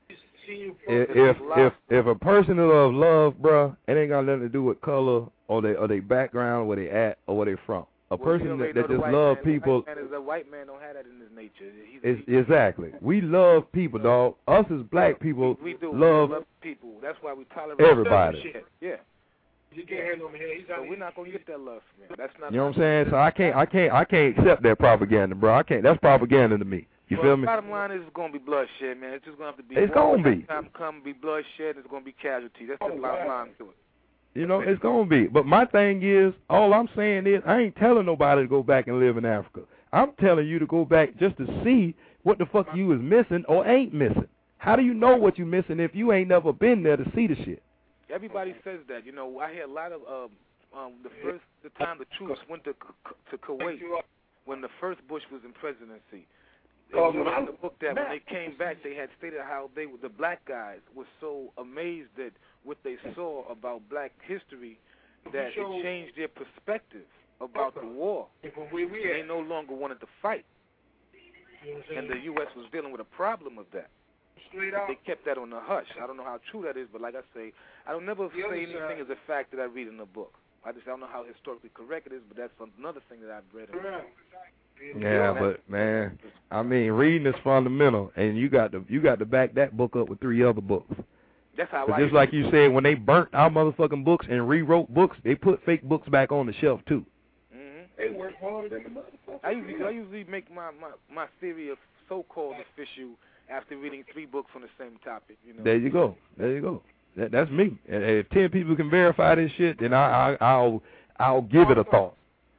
If a person of love, bruh, it ain't got nothing to do with color or they background, where they at, or where they from. A person that just love people. The white man don't have that in his nature. Exactly. We love people, dog. Us as black people we do. love we love people. That's why we tolerate everybody. Shit. Yeah. You can't handle him here. So we're not gonna get that love, man. That's not. You know what I'm saying? So I can't accept that propaganda, bro. I can't. That's propaganda to me. You feel me? The bottom line is it's gonna be bloodshed, man. It's just gonna have to be. It's gonna be. Time come be bloodshed. It's gonna be casualty. That's the bottom line to it. You know, it's going to be. But my thing is, all I'm saying is, I ain't telling nobody to go back and live in Africa. I'm telling you to go back just to see what the fuck you is missing or ain't missing. How do you know what you missing if you ain't never been there to see the shit? Everybody says that. You know, I hear a lot of the time the troops went to Kuwait when the first Bush was in presidency. They in the book that when they came back, they had stated how the black guys were so amazed at what they saw about black history that it changed their perspective about the war. They no longer wanted to fight. And the U.S. was dealing with a problem of that. They kept that on the hush. I don't know how true that is, but like I say, I don't never say anything as a fact that I read in a book. I don't know how historically correct it is, but that's another thing that I've read in a book. Yeah, but man, I mean, reading is fundamental, and you got to back that book up with 3 other books. That's how. Just like you said, when they burnt our motherfucking books and rewrote books, they put fake books back on the shelf too. They work harder than the motherfuckers. I usually make my theory of so-called official after reading 3 books on the same topic. You know. There you go. That's me. And if 10 people can verify this shit, then I'll give it a thought.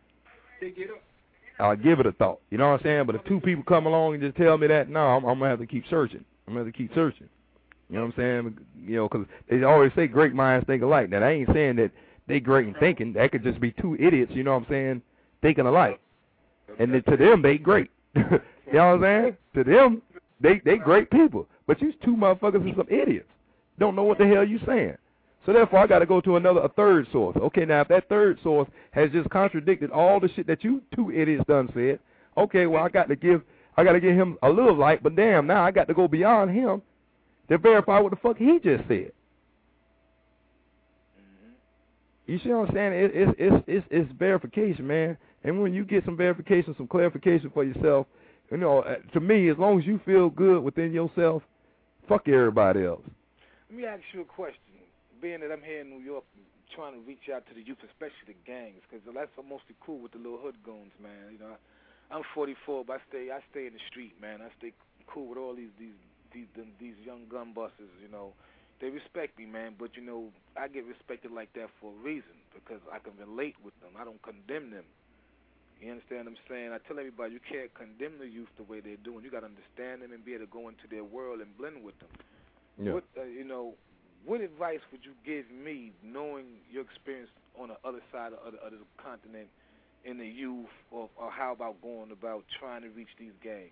I'll give it a thought. You know what I'm saying? But if 2 people come along and just tell me that, no, I'm going to have to keep searching. You know what I'm saying? You know, because they always say great minds think alike. Now, I ain't saying that they great in thinking. That could just be 2 idiots, you know what I'm saying, thinking alike. And then to them, they great. You know what I'm saying? To them, they great people. But you 2 motherfuckers are some idiots. Don't know what the hell you saying. So therefore, I got to go to a 3rd source. Okay, now if that 3rd source has just contradicted all the shit that you 2 idiots done said, okay, well I got to give him a little light, but damn, now I got to go beyond him to verify what the fuck he just said. You see what I'm saying? It's verification, man. And when you get some verification, some clarification for yourself, you know, to me, as long as you feel good within yourself, fuck everybody else. Let me ask you a question. Being that I'm here in New York, trying to reach out to the youth, especially the gangs, because that's I'm mostly cool with the little hood goons, man. You know, I'm 44, but I stay in the street, man. I stay cool with all these young gun busters. You know, they respect me, man. But you know, I get respected like that for a reason, because I can relate with them. I don't condemn them. You understand what I'm saying? I tell everybody you can't condemn the youth the way they're doing. You got to understand them and be able to go into their world and blend with them. Yeah. What advice would you give me, knowing your experience on the other side of the continent in the youth, or how about going about trying to reach these gangs?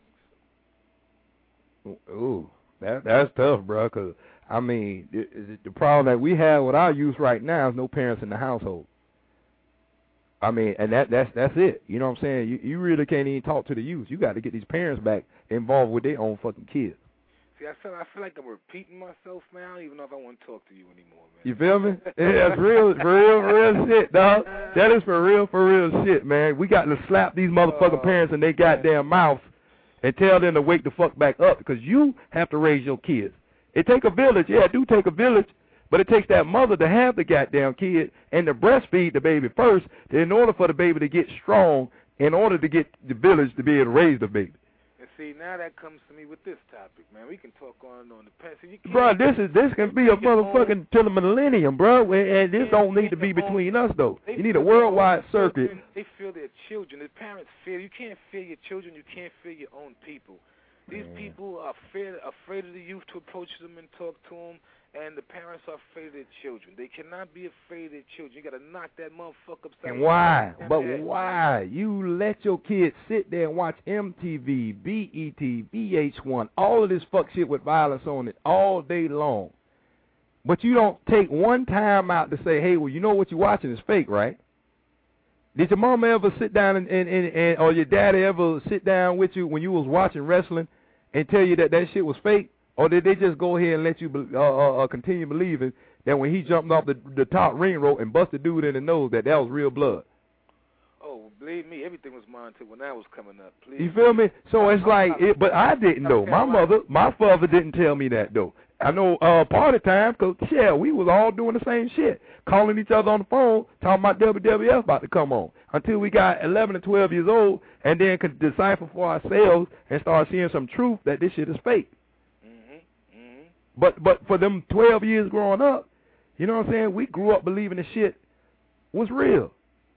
Ooh, that's tough, bro. Cause I mean, the problem that we have with our youth right now is no parents in the household. I mean, and that's it. You know what I'm saying? You really can't even talk to the youth. You got to get these parents back involved with their own fucking kids. See, I feel like I'm repeating myself, man. I don't even know if I want to talk to you anymore, man. You feel me? Yeah, that's real shit, dog. That is for real shit, man. We got to slap these motherfucking parents in their goddamn mouth and tell them to wake the fuck back up, because you have to raise your kids. It take a village. Yeah, it do take a village, but it takes that mother to have the goddamn kid and to breastfeed the baby first, in order for the baby to get strong, in order to get the village to be able to raise the baby. See, now that comes to me with this topic, man. We can talk on and on. Bro, this can be a motherfucking till the millennium, bro. And this don't need to be between us, though. You need a worldwide circuit. They feel their children. The parents fear. You can't fear your children. You can't fear your own people. These people are afraid of the youth to approach them and talk to them, and the parents are afraid of their children. They cannot be afraid of their children. You got to knock that motherfucker upside. And why? But why? You let your kids sit there and watch MTV, BET, VH1, all of this fuck shit with violence on it all day long. But you don't take one time out to say, hey, well, you know what you're watching is fake, right? Did your mama ever sit down and or your daddy ever sit down with you when you was watching wrestling and tell you that shit was fake? Or did they just go ahead and let you continue believing that when he jumped off the top ring rope and busted dude in the nose that was real blood? Oh, believe me, everything was monitored when I was coming up. Please. You feel me? So it's like, but I didn't know. My father didn't tell me that, though. I know party time, because, yeah, we was all doing the same shit, calling each other on the phone, talking about WWF about to come on, until we got 11 and 12 years old, and then could decipher for ourselves and start seeing some truth that this shit is fake. But for them 12 years growing up, you know what I'm saying, we grew up believing the shit was real.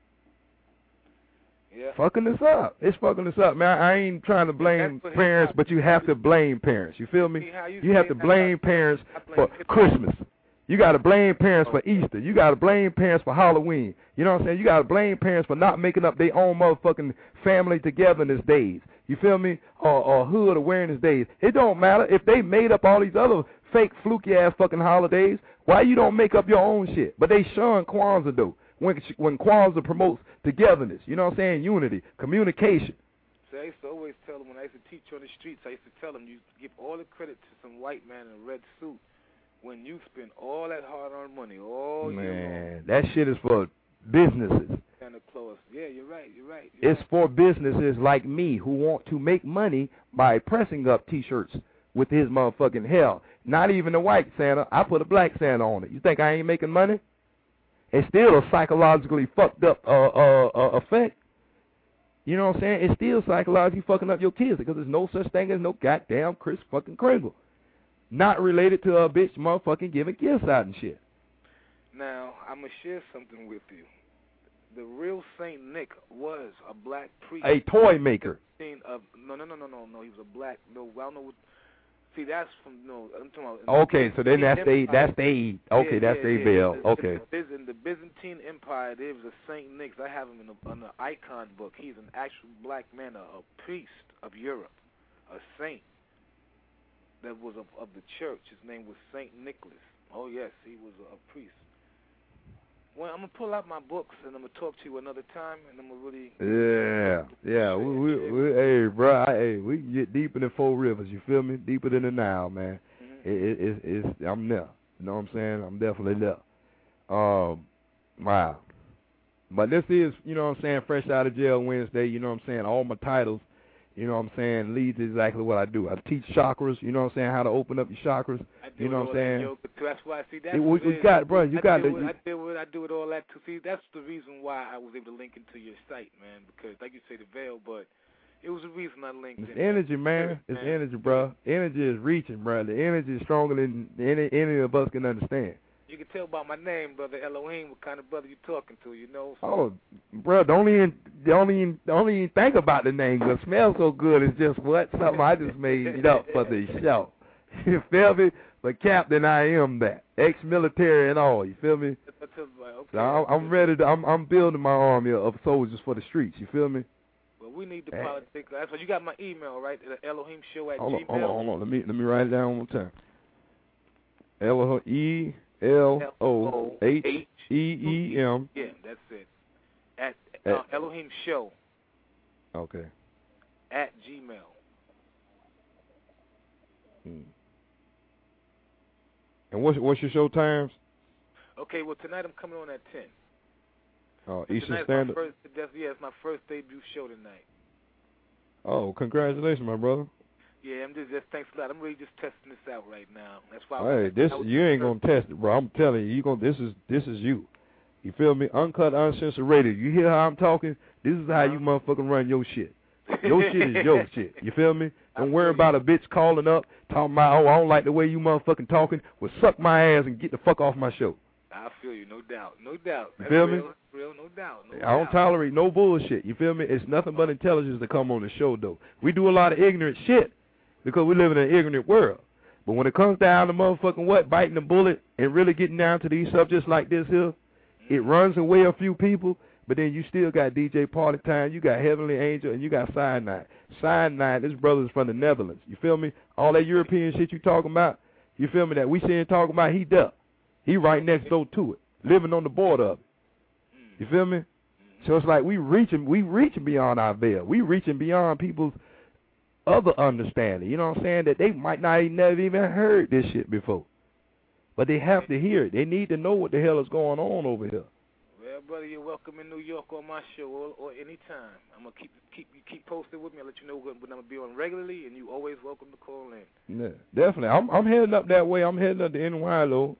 Yeah. Fucking us up. It's fucking us up, man. I ain't trying to blame parents, but you have to blame parents. You feel me? You have to blame parents for Christmas. You got to blame parents for Easter. You got to blame parents for Halloween. You know what I'm saying? You got to blame parents for not making up their own motherfucking family togetherness days. You feel me? Or hood awareness days. It don't matter if they made up all these other fake fluky ass fucking holidays. Why you don't make up your own shit? But they shun Kwanzaa though. When Kwanzaa promotes togetherness, you know what I'm saying? Unity, communication. So I used to always tell them, when I used to teach on the streets, I used to tell them, you give all the credit to some white man in a red suit when you spend all that hard-earned money all year long. That shit is for businesses. Santa Claus. Yeah, you're right. It's for businesses like me who want to make money by pressing up T-shirts with his motherfucking hell. Not even a white Santa. I put a black Santa on it. You think I ain't making money? It's still a psychologically fucked up effect. You know what I'm saying? It's still psychologically fucking up your kids, because there's no such thing as no goddamn Kris fucking Kringle. Not related to a bitch motherfucking giving gifts out and shit. Now, I'm going to share something with you. The real Saint Nick was a black priest. A toy maker. No. He was a black. No, I don't know what. See, that's from I'm talking about. Okay, so then that's they. Okay, that's they veil. Okay. In the Byzantine Empire, there was a Saint Nick. I have him in the icon book. He's an actual black man, a priest of Europe, a saint that was of the church. His name was Saint Nicholas. Oh yes, he was a priest. Well, I'm gonna pull out my books and I'm gonna talk to you another time, and I'm gonna really. Yeah. Hey, bro, we can get deeper than Four Rivers. You feel me? Deeper than the Nile, man. I'm there. You know what I'm saying? I'm definitely there. Wow. But this is, you know what I'm saying, Fresh Out of Jail Wednesday, you know what I'm saying, all my titles, you know what I'm saying, lead to exactly what I do. I teach chakras, you know what I'm saying, how to open up your chakras, you know what I'm saying. Yoga too. That's why, see, that's we got, bro, you got to. I do it all that too. See, that's the reason why I was able to link into your site, man, because, like you say, the veil, but it was the reason I linked It's in. energy, man. It's energy, bro. Energy is reaching, bro. The energy is stronger than any of us can understand. You can tell by my name, Brother Elohim, what kind of brother you talking to, you know. So. Oh, bro, don't even think about the name. It smells so good. It's just something I just made up for the show. You feel me? But Captain, I am that. Ex-military and all. You feel me? Okay. So I'm ready to. I'm building my army of soldiers for the streets. You feel me? Well, we need the politics. That's why you got my email, right? The Elohim Show at Hold Gmail. on. Let me write it down one more time. ELOHEEM. Yeah, that's it. At Elohim Show. Okay. At Gmail. And what's your show times? Okay, well tonight I'm coming on at 10. Eastern Standard. It's my first debut show tonight. Oh, congratulations, my brother. Yeah, I'm just thanks a lot. I'm really just testing this out right now. That's why. You ain't gonna test it, bro. I'm telling you, this is you. You feel me? Uncut, uncensored radio. You hear how I'm talking? This is how you motherfucking run your shit. Your shit is your shit. You feel me? Don't worry about a bitch calling up talking about, I don't like the way you motherfucking talking. Well, suck my ass and get the fuck off my show. I feel you, no doubt. You feel me? Real, no doubt. I don't tolerate no bullshit. You feel me? It's nothing but intelligence to come on the show, though. We do a lot of ignorant shit because we live in an ignorant world. But when it comes down to motherfucking biting the bullet and really getting down to these subjects like this here, it runs away a few people, but then you still got DJ Party Time, you got Heavenly Angel, and you got Cyanide. Cyanide, this brother's from the Netherlands. You feel me? All that European shit you talking about, you feel me, that we seeing talking about, he duck. He right next door to it, living on the border of it. You feel me? So it's like we reaching beyond our veil. We reaching beyond people's other understanding. You know what I'm saying? That they might not never even heard this shit before. But they have to hear it. They need to know what the hell is going on over here. Well, brother, you're welcome in New York on my show or anytime. I'm gonna keep posted with me. I'll let you know when I'm gonna be on regularly, and you always welcome to call in. Yeah, definitely. I'm heading up that way. I'm heading up to NY though.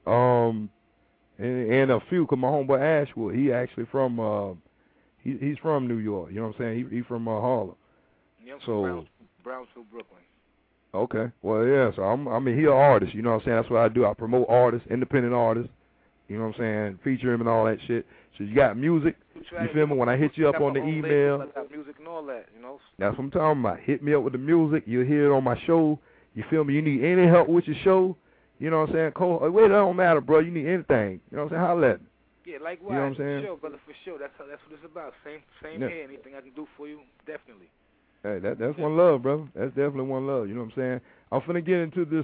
And a few, cause my homeboy Ashwood, he actually from he's from New York. You know what I'm saying? He from Harlem. Yeah, I'm from Brownsville, Brooklyn. Okay. Well, yeah. So he an artist. You know what I'm saying? That's what I do. I promote artists, independent artists. You know what I'm saying? Feature him and all that shit. So you got music. You feel me? When I hit you up on the email. I got music and all that, you know. That's what I'm talking about. Hit me up with the music. You'll hear it on my show. You feel me? You need any help with your show? You know what I'm saying? Wait, it don't matter, bro. You need anything. You know what I'm saying? Holla at me. Yeah, likewise. You know what I'm saying? For sure, brother, for sure. That's what it's about. Same here. Anything I can do for you, definitely. Hey, that's one love, brother. That's definitely one love. You know what I'm saying? I'm finna get into this.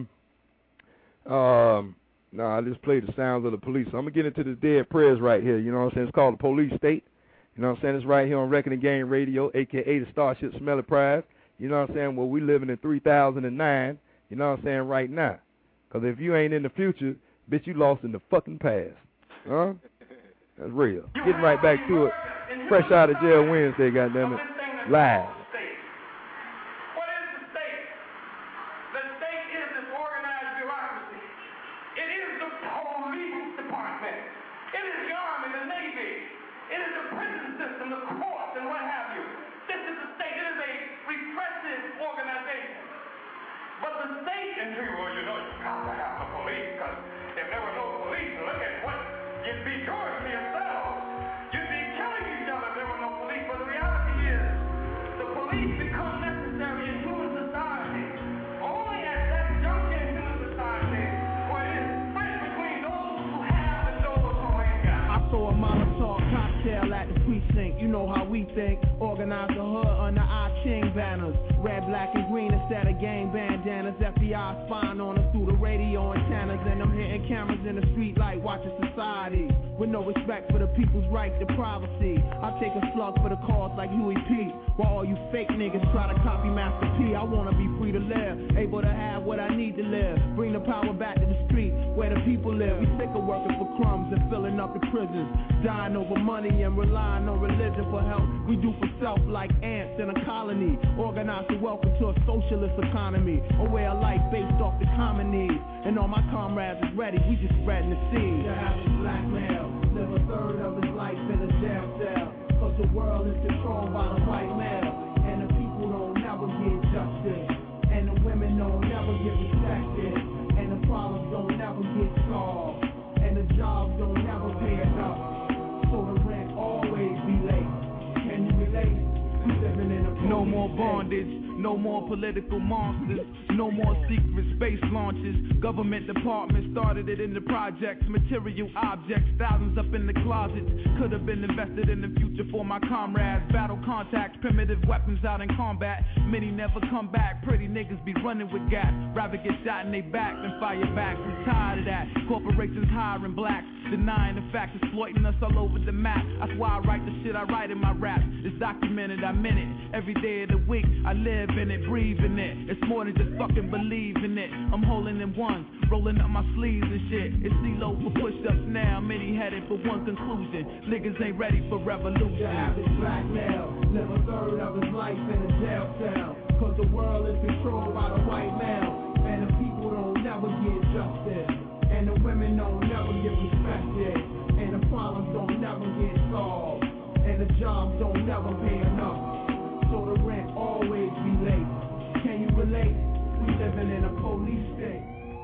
I just played the sounds of the police. So I'm gonna get into this Dead Prayers right here. You know what I'm saying? It's called the Police State. You know what I'm saying? It's right here on Wrecking the Game Radio, aka the Starship Smelly Prize. You know what I'm saying? Well, we living in 3009. You know what I'm saying? Right now. Because if you ain't in the future, bitch, you lost in the fucking past. Huh? That's real. Getting right back to it. Fresh Out of Jail Wednesday, goddammit. Live. What is the state? The state is this organized bureaucracy. It is the police department. It is the Army, the Navy. It is the prison system, the courts, and what have you. This is the state. It is a repressive organization. But the state, and well, you know, you got to have the police, because if there were no police, look at what you'd be doing to yourselves. You'd be killing each other if there were no police. But the reality is, the police become necessary in human society only at that junction in human society where it is split between those who have and those who ain't got. I saw a Molotov cocktail at the precinct. You know how we think. Organize the hood under our King banners. Red, black, and green instead of gang bandanas. FBI spying on us through the radio antennas. And I'm hitting cameras in the street like watching society. With no respect for the people's right to privacy. I take a slug for the cause like Huey P. While all you fake niggas try to copy Master P. I wanna be free to live, able to have what I need to live. Bring the power back to the street where the people live. We sick of working for crumbs and filling up up the prisons, dying over money and relying on religion for help. We do for self like ants in a colony, organized to welcome to a socialist economy, a way of life based off the common needs. And all my comrades is ready, we just spreading the seed. The average black male live a third of his life in a jail cell, cause the world is controlled by the white male, and the people don't never get justice, and the women don't never get respected, and the problems don't never get solved, and the jobs don't never pay enough, so the rent always be late. Can you relate? We living in a no more bondage, no more political monsters, no more secret space launches. Government departments started it in the projects, material objects, thousands up in the closets. Could have been invested in the future for my comrades. Battle contacts, primitive weapons out in combat. Many never come back, pretty niggas be running with gas. Rather get shot in they back than fire back. I'm tired of that. Corporations hiring blacks, denying the facts, exploiting us all over the map. That's why I write the shit I write in my rap. It's documented, I'm in it. Every day of the week, I live in it, breathe in it. It's more than just fucking believing it. I'm holding in ones, rolling up my sleeves and shit. It's CeeLo for push-ups now, many headed for one conclusion. Niggas ain't ready for revolution. The average black male live a third of his life in a jail cell, cause the world is controlled by the white male, and the people don't never get justice, and the women don't never get respected, and the problems don't never get solved, and the jobs don't never pay enough, so the rent always be late. Can you relate? We living in a police state.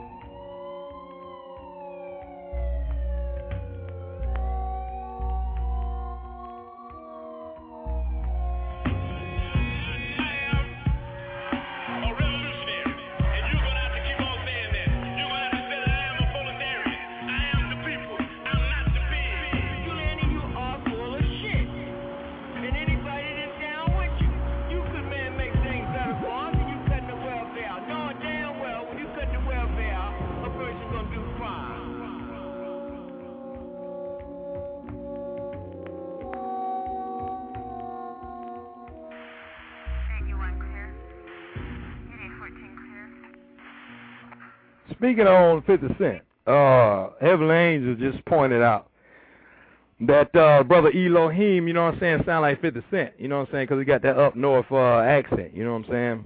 Speaking on 50 Cent, Heavenly Angel just pointed out that brother Elohim, you know what I'm saying, sound like 50 Cent, you know what I'm saying, because he got that up north accent, you know what I'm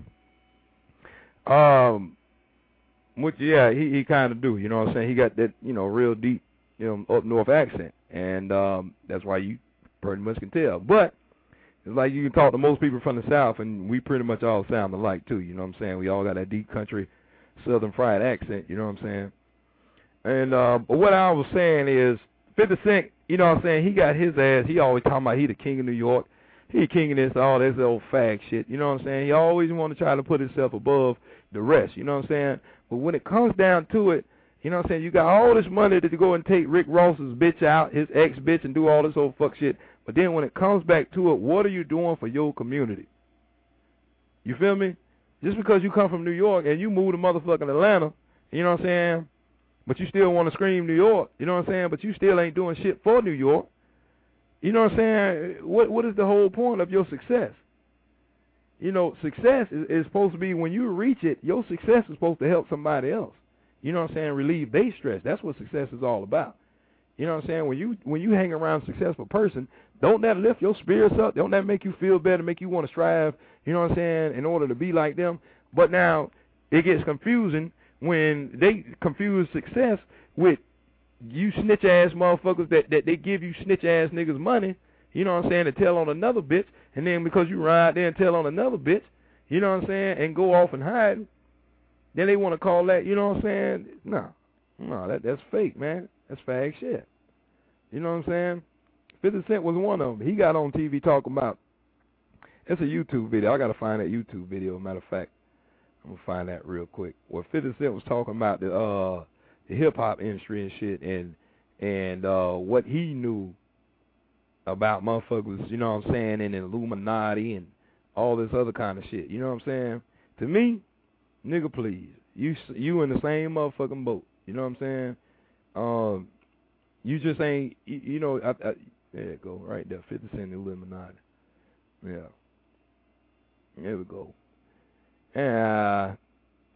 saying. Which, yeah, he kind of do, you know what I'm saying. He got that, you know, real deep, you know, up north accent, and that's why you pretty much can tell. But it's like you can talk to most people from the South, and we pretty much all sound alike, too, you know what I'm saying. We all got that deep country Southern fried accent, you know what I'm saying? And but what I was saying is 50 Cent, you know what I'm saying, he got his ass, he always talking about he the king of New York, he king of this, all this old fag shit, you know what I'm saying? He always want to try to put himself above the rest, you know what I'm saying? But when it comes down to it, you know what I'm saying, you got all this money to go and take Rick Ross's bitch out, his ex-bitch, and do all this old fuck shit, but then when it comes back to it, what are you doing for your community? You feel me? Just because you come from New York and you move to motherfucking Atlanta, you know what I'm saying, but you still want to scream New York, you know what I'm saying, but you still ain't doing shit for New York, you know what I'm saying, what is the whole point of your success? You know, success is supposed to be when you reach it, your success is supposed to help somebody else, you know what I'm saying, relieve their stress. That's what success is all about. You know what I'm saying, when you hang around a successful person, don't that lift your spirits up? Don't that make you feel better, make you want to strive, you know what I'm saying, in order to be like them? But now it gets confusing when they confuse success with you snitch-ass motherfuckers that they give you snitch-ass niggas money, you know what I'm saying, to tell on another bitch, and then because you ride there and tell on another bitch, you know what I'm saying, and go off and hide, then they want to call that, you know what I'm saying, no, that's fake, man. That's fag shit. You know what I'm saying? 50 Cent was one of them. He got on TV talking about, it's a YouTube video. I got to find that YouTube video, matter of fact. I'm going to find that real quick. Where 50 Cent was talking about the hip-hop industry and shit and what he knew about motherfuckers, you know what I'm saying, and Illuminati and all this other kind of shit. You know what I'm saying? To me, nigga, please. You in the same motherfucking boat. You know what I'm saying? You just ain't, you know, there it go, right there, 50 Cent Illuminati. Yeah. There we go.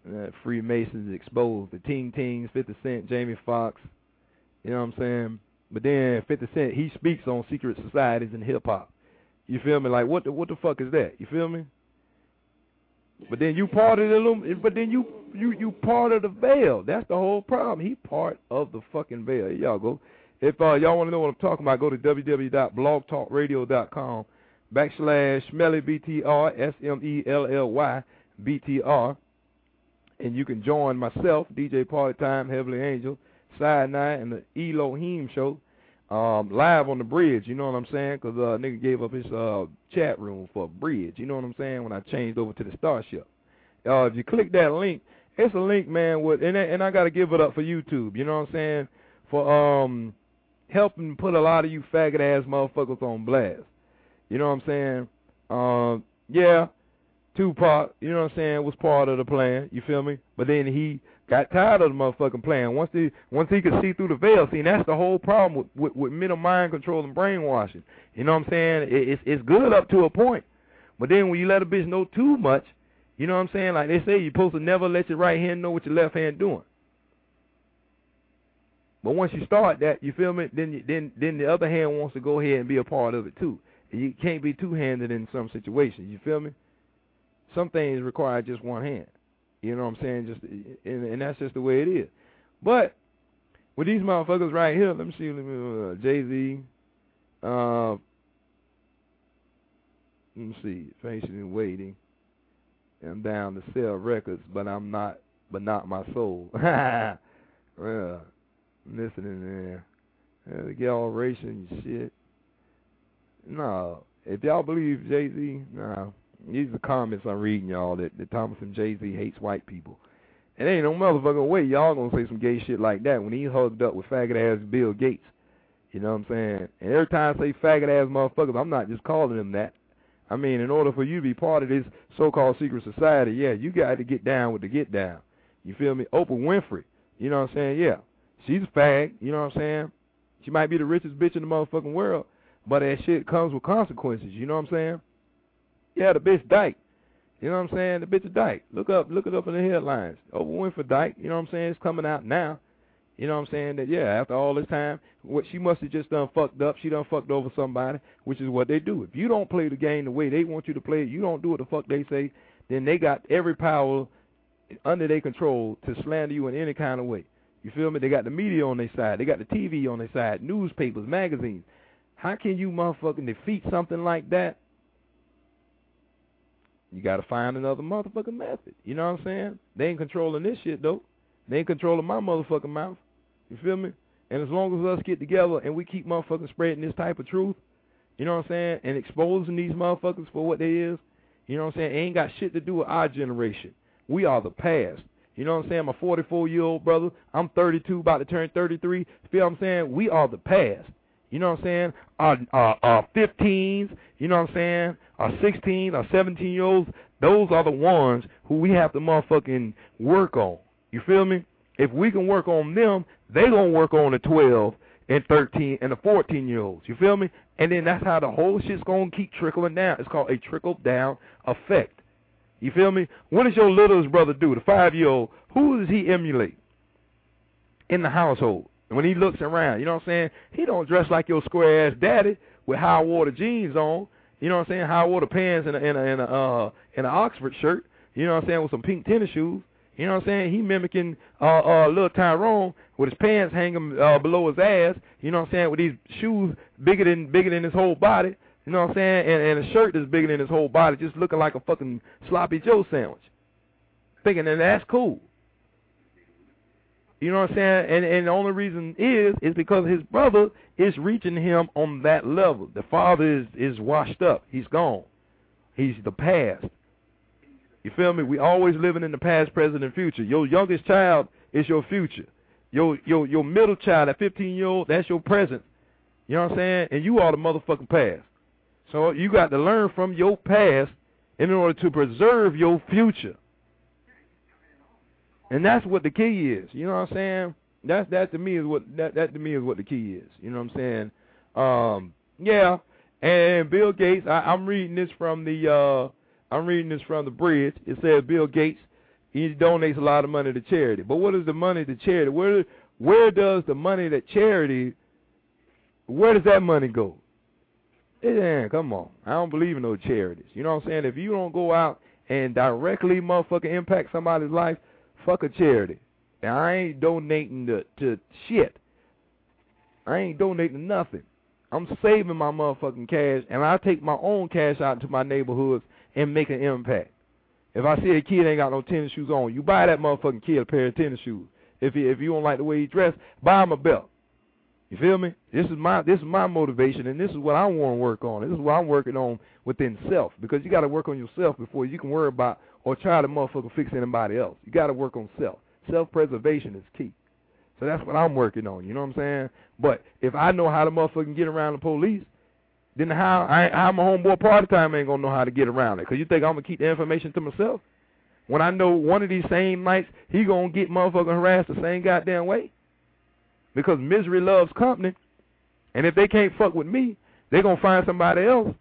Freemasons exposed, the Ting Tings, 50 Cent, Jamie Foxx, you know what I'm saying? But then 50 Cent, he speaks on secret societies and hip hop. You feel me? Like what the fuck is that? You feel me? But then you part of the but then you part of the veil. That's the whole problem. He part of the fucking veil. Here y'all go. If y'all want to know what I'm talking about, go to www.blogtalkradio.com /SmellyBTR SMELLY BTR, and you can join myself, DJ Party Time, Heavenly Angel, Side 9, and the Elohim Show live on the bridge. You know what I'm saying? Because nigga gave up his chat room for a bridge. You know what I'm saying? When I changed over to the Starship. If you click that link, it's a link, man, with and I got to give it up for YouTube. You know what I'm saying? For helping put a lot of you faggot ass motherfuckers on blast. You know what I'm saying? Yeah, Tupac, you know what I'm saying, was part of the plan. You feel me? But then he got tired of the motherfucking plan. Once he could see through the veil, see, and that's the whole problem with mental mind control and brainwashing. You know what I'm saying? It's good up to a point. But then when you let a bitch know too much, you know what I'm saying? Like they say, you're supposed to never let your right hand know what your left hand doing. But once you start that, you feel me? Then the other hand wants to go ahead and be a part of it too. You can't be two-handed in some situations. You feel me? Some things require just one hand. You know what I'm saying? And that's just the way it is. But with these motherfuckers right here, let me see, Jay-Z. Let me see, patiently waiting. I'm down to sell records, but not my soul. Well, listening there. The galleration shit. No, if y'all believe Jay-Z, no. These are the comments I'm reading, y'all, that Thomas and Jay-Z hates white people. And ain't no motherfucking way y'all gonna say some gay shit like that when he hugged up with faggot-ass Bill Gates. You know what I'm saying? And every time I say faggot-ass motherfuckers, I'm not just calling them that. I mean, in order for you to be part of this so-called secret society, yeah, you got to get down with the get down. You feel me? Oprah Winfrey, you know what I'm saying? Yeah, she's a fag, you know what I'm saying? She might be the richest bitch in the motherfucking world, but that shit comes with consequences, you know what I'm saying? Yeah, the bitch dyke. You know what I'm saying? The bitch is dyke. Look it up in the headlines. Oprah Winfrey dyke, you know what I'm saying? It's coming out now. You know what I'm saying? That, yeah, after all this time, what she must have just done fucked up. She done fucked over somebody, which is what they do. If you don't play the game the way they want you to play it, you don't do what the fuck they say, then they got every power under their control to slander you in any kind of way. You feel me? They got the media on their side. They got the TV on their side, newspapers, magazines. How can you motherfucking defeat something like that? You got to find another motherfucking method. You know what I'm saying? They ain't controlling this shit, though. They ain't controlling my motherfucking mouth. You feel me? And as long as us get together and we keep motherfucking spreading this type of truth, you know what I'm saying, and exposing these motherfuckers for what they is, you know what I'm saying, it ain't got shit to do with our generation. We are the past. You know what I'm saying? My 44-year-old brother, I'm 32, about to turn 33. You feel what I'm saying? We are the past. You know what I'm saying? Our 15s, you know what I'm saying? Our 16, our 17-year-olds, those are the ones who we have to motherfucking work on. You feel me? If we can work on them, they going to work on the 12 and 13 and the 14-year-olds. You feel me? And then that's how the whole shit's going to keep trickling down. It's called a trickle-down effect. You feel me? What does your littlest brother do, the 5-year-old? Who does he emulate in the household? And when he looks around, you know what I'm saying? He don't dress like your square-ass daddy with high-water jeans on. You know what I'm saying? High-water pants and an Oxford shirt. You know what I'm saying? With some pink tennis shoes. You know what I'm saying? He mimicking little Tyrone with his pants hanging below his ass. You know what I'm saying? With these shoes bigger than his whole body. You know what I'm saying? And a shirt that's bigger than his whole body, just looking like a fucking sloppy Joe sandwich. Thinking that that's cool. You know what I'm saying? And the only reason is because his brother is reaching him on that level. The father is washed up. He's gone. He's the past. You feel me? We always living in the past, present, and future. Your youngest child is your future. Your middle child, that 15-year-old, that's your present. You know what I'm saying? And you are the motherfucking past. So you got to learn from your past in order to preserve your future. And that's what the key is. You know what I'm saying? That to me is what the key is. You know what I'm saying? Yeah. And Bill Gates, I'm reading this from the bridge. It says Bill Gates, he donates a lot of money to charity. But what is the money to charity? Where does the money that charity where does that money go? Yeah, come on. I don't believe in no charities. You know what I'm saying? If you don't go out and directly motherfucking impact somebody's life, fuck a charity. Now, I ain't donating to shit. I ain't donating nothing. I'm saving my motherfucking cash, and I take my own cash out into my neighborhoods and make an impact. If I see a kid ain't got no tennis shoes on, you buy that motherfucking kid a pair of tennis shoes. If you don't like the way he dressed, buy him a belt. You feel me? This is my motivation, and this is what I want to work on. This is what I'm working on within self, because you got to work on yourself before you can worry about or try to motherfucker fix anybody else. You got to work on self. Self-preservation is key. So that's what I'm working on. You know what I'm saying? But if I know how to motherfucking get around the police, then how my homeboy party time ain't gonna know how to get around it. Cause you think I'm gonna keep the information to myself? When I know one of these same nights he gonna get motherfucking harassed the same goddamn way. Because misery loves company, and if they can't fuck with me, they gonna find somebody else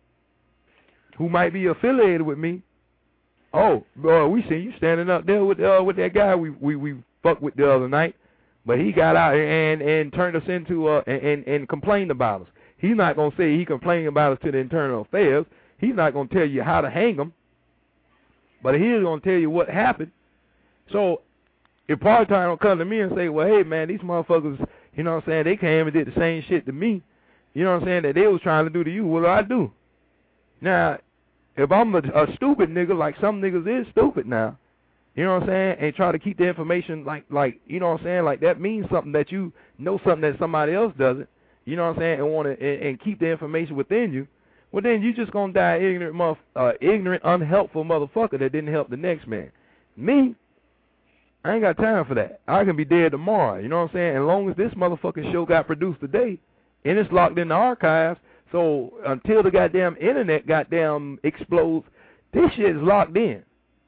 who might be affiliated with me. Oh, boy, we seen you standing up there with that guy we fucked with the other night, but he got out and turned us into and complained about us. He's not going to say he complained about us to the internal affairs. He's not going to tell you how to hang them, but he's going to tell you what happened. So if part-time don't come to me and say, well, hey, man, these motherfuckers, you know what I'm saying, they came and did the same shit to me, you know what I'm saying, that they was trying to do to you, what do I do? Now, if I'm a stupid nigga, like some niggas is stupid now, you know what I'm saying, and try to keep the information like you know what I'm saying, like that means something that you know something that somebody else doesn't, you know what I'm saying, and want to and keep the information within you, well then you just gonna die ignorant, unhelpful motherfucker that didn't help the next man. Me, I ain't got time for that. I can be dead tomorrow, you know what I'm saying, as long as this motherfucking show got produced today, and it's locked in the archives, so until the goddamn internet goddamn explodes, this shit is locked in.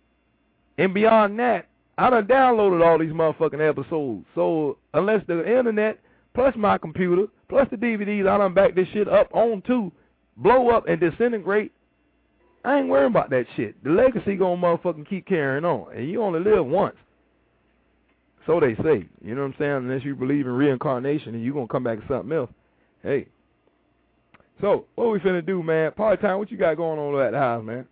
And beyond that, I done downloaded all these motherfucking episodes. So unless the internet, plus my computer, plus the DVDs, I done back this shit up on to blow up and disintegrate, I ain't worrying about that shit. The legacy gonna motherfucking keep carrying on. And you only live once. So they say. You know what I'm saying? Unless you believe in reincarnation and you gonna come back to something else. Hey. So, what we finna do, man? Part-time, what you got going on at the house, man?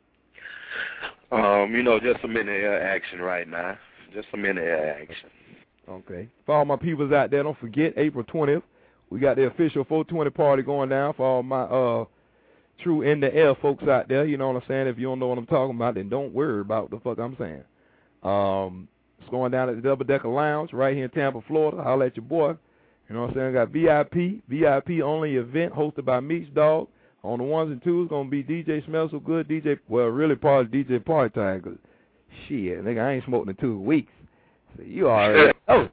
Just some in-the-air action right now. Just some in-the-air action. Okay. For all my peoples out there, don't forget, April 20th, we got the official 420 party going down for all my true in-the-air folks out there. You know what I'm saying? If you don't know what I'm talking about, then don't worry about what the fuck I'm saying. It's going down at the Double Decker Lounge right here in Tampa, Florida. Holla at your boy. You know what I'm saying? Got VIP only event hosted by Meech Dog. On the ones and twos, going to be DJ Smell So Good, really part of DJ Party Time, because shit, nigga, I ain't smoked in 2 weeks. So you already know.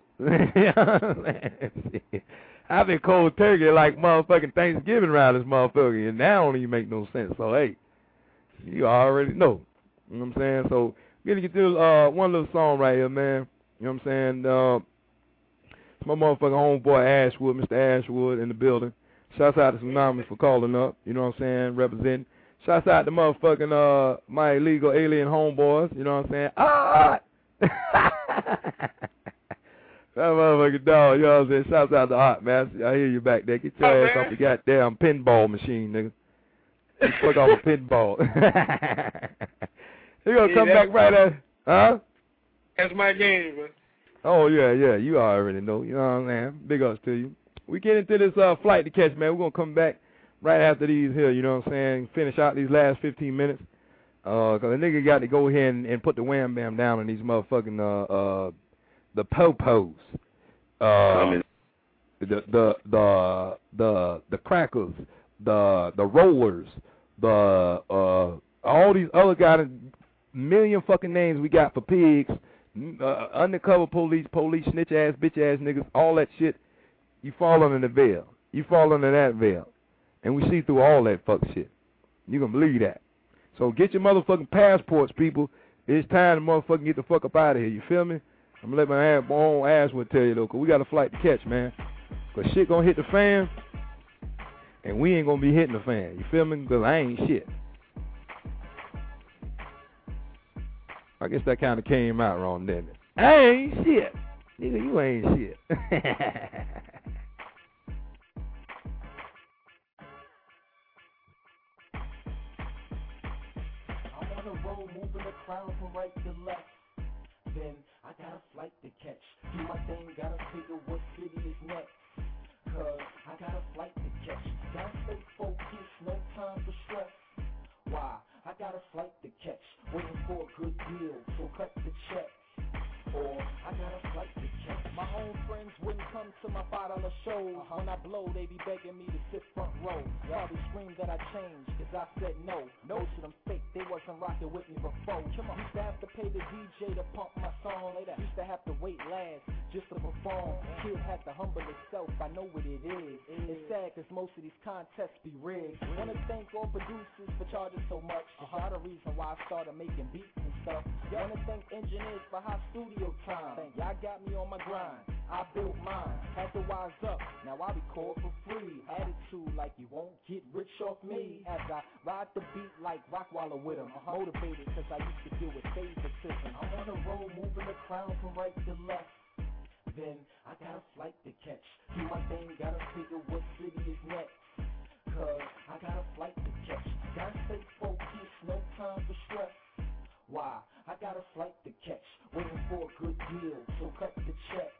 I've been cold turkey like motherfucking Thanksgiving around this motherfucker, and that don't even make no sense. So, hey, you already know. You know what I'm saying? So, we're going to get to one little song right here, man. You know what I'm saying? It's my motherfucking homeboy Ashwood, Mr. Ashwood in the building. Shouts out to Tsunamis for calling up, you know what I'm saying, representing. Shouts out to motherfucking my illegal alien homeboys, you know what I'm saying. That motherfucking dog, you know what I'm saying. Shouts out to Art, man. I hear you back there. Get your ass off the goddamn pinball machine, nigga. You fuck off a pinball. You gonna come back right at, huh? That's my game, man. Oh, yeah, you already know. You know what I'm saying? Big ups to you. We get into this flight to catch, man. We're going to come back right after these here, you know what I'm saying? Finish out these last 15 minutes. Because the nigga got to go ahead and put the wham bam down on these motherfucking, the po-pos. The crackers, the rollers, all these other guys, million fucking names we got for pigs, undercover police, snitch ass, bitch ass niggas, all that shit. You fall under the veil. You fall under that veil. And we see through all that fuck shit. You can believe that. So get your motherfucking passports, people. It's time to motherfucking get the fuck up out of here. You feel me? I'm going to let my own ass one tell you, though, because we got a flight to catch, man. Because shit going to hit the fan, and we ain't going to be hitting the fan. You feel me? Because I ain't shit. I guess that kind of came out wrong, didn't it? I ain't shit. Nigga, you ain't shit. road, moving the crowd from right to left. Then I got a flight to catch. Do my thing, gotta figure what city is next. Cause I got a flight to catch. Gotta stay focused, no time for stress. Why? I got a flight to catch. Waiting for a good deal, so cut the check. Or I got a flight to catch. My own friends wouldn't come to my $5 shows. When I blow, they be begging me to sit front row. Probably scream that I changed, cause I said no. Most of them fake, they wasn't rocking with me before. Used to have to pay the DJ to pump my song. Used to have to wait last just to perform. Kid had to humble himself, I know what it is. It's sad cause most of these contests be rigged. Wanna thank all producers for charging so much. That's the reason why I started making beats and stuff. Wanna thank engineers for high studio time. Y'all got me on my grind, I built mine. Had to wise up, now I record for free. Attitude like you won't get rich off me. As I ride the beat like Rockwaller with him. Motivated cause I used to deal with favoritism. I'm on the road, moving the crowd from right to left. Then I got a flight to catch. Do my thing, gotta figure what city is next. Cause I got a flight to catch. Gotta stay focused, no time for stress. Why? I got a flight to catch. Waiting for a good deal, so cut the check.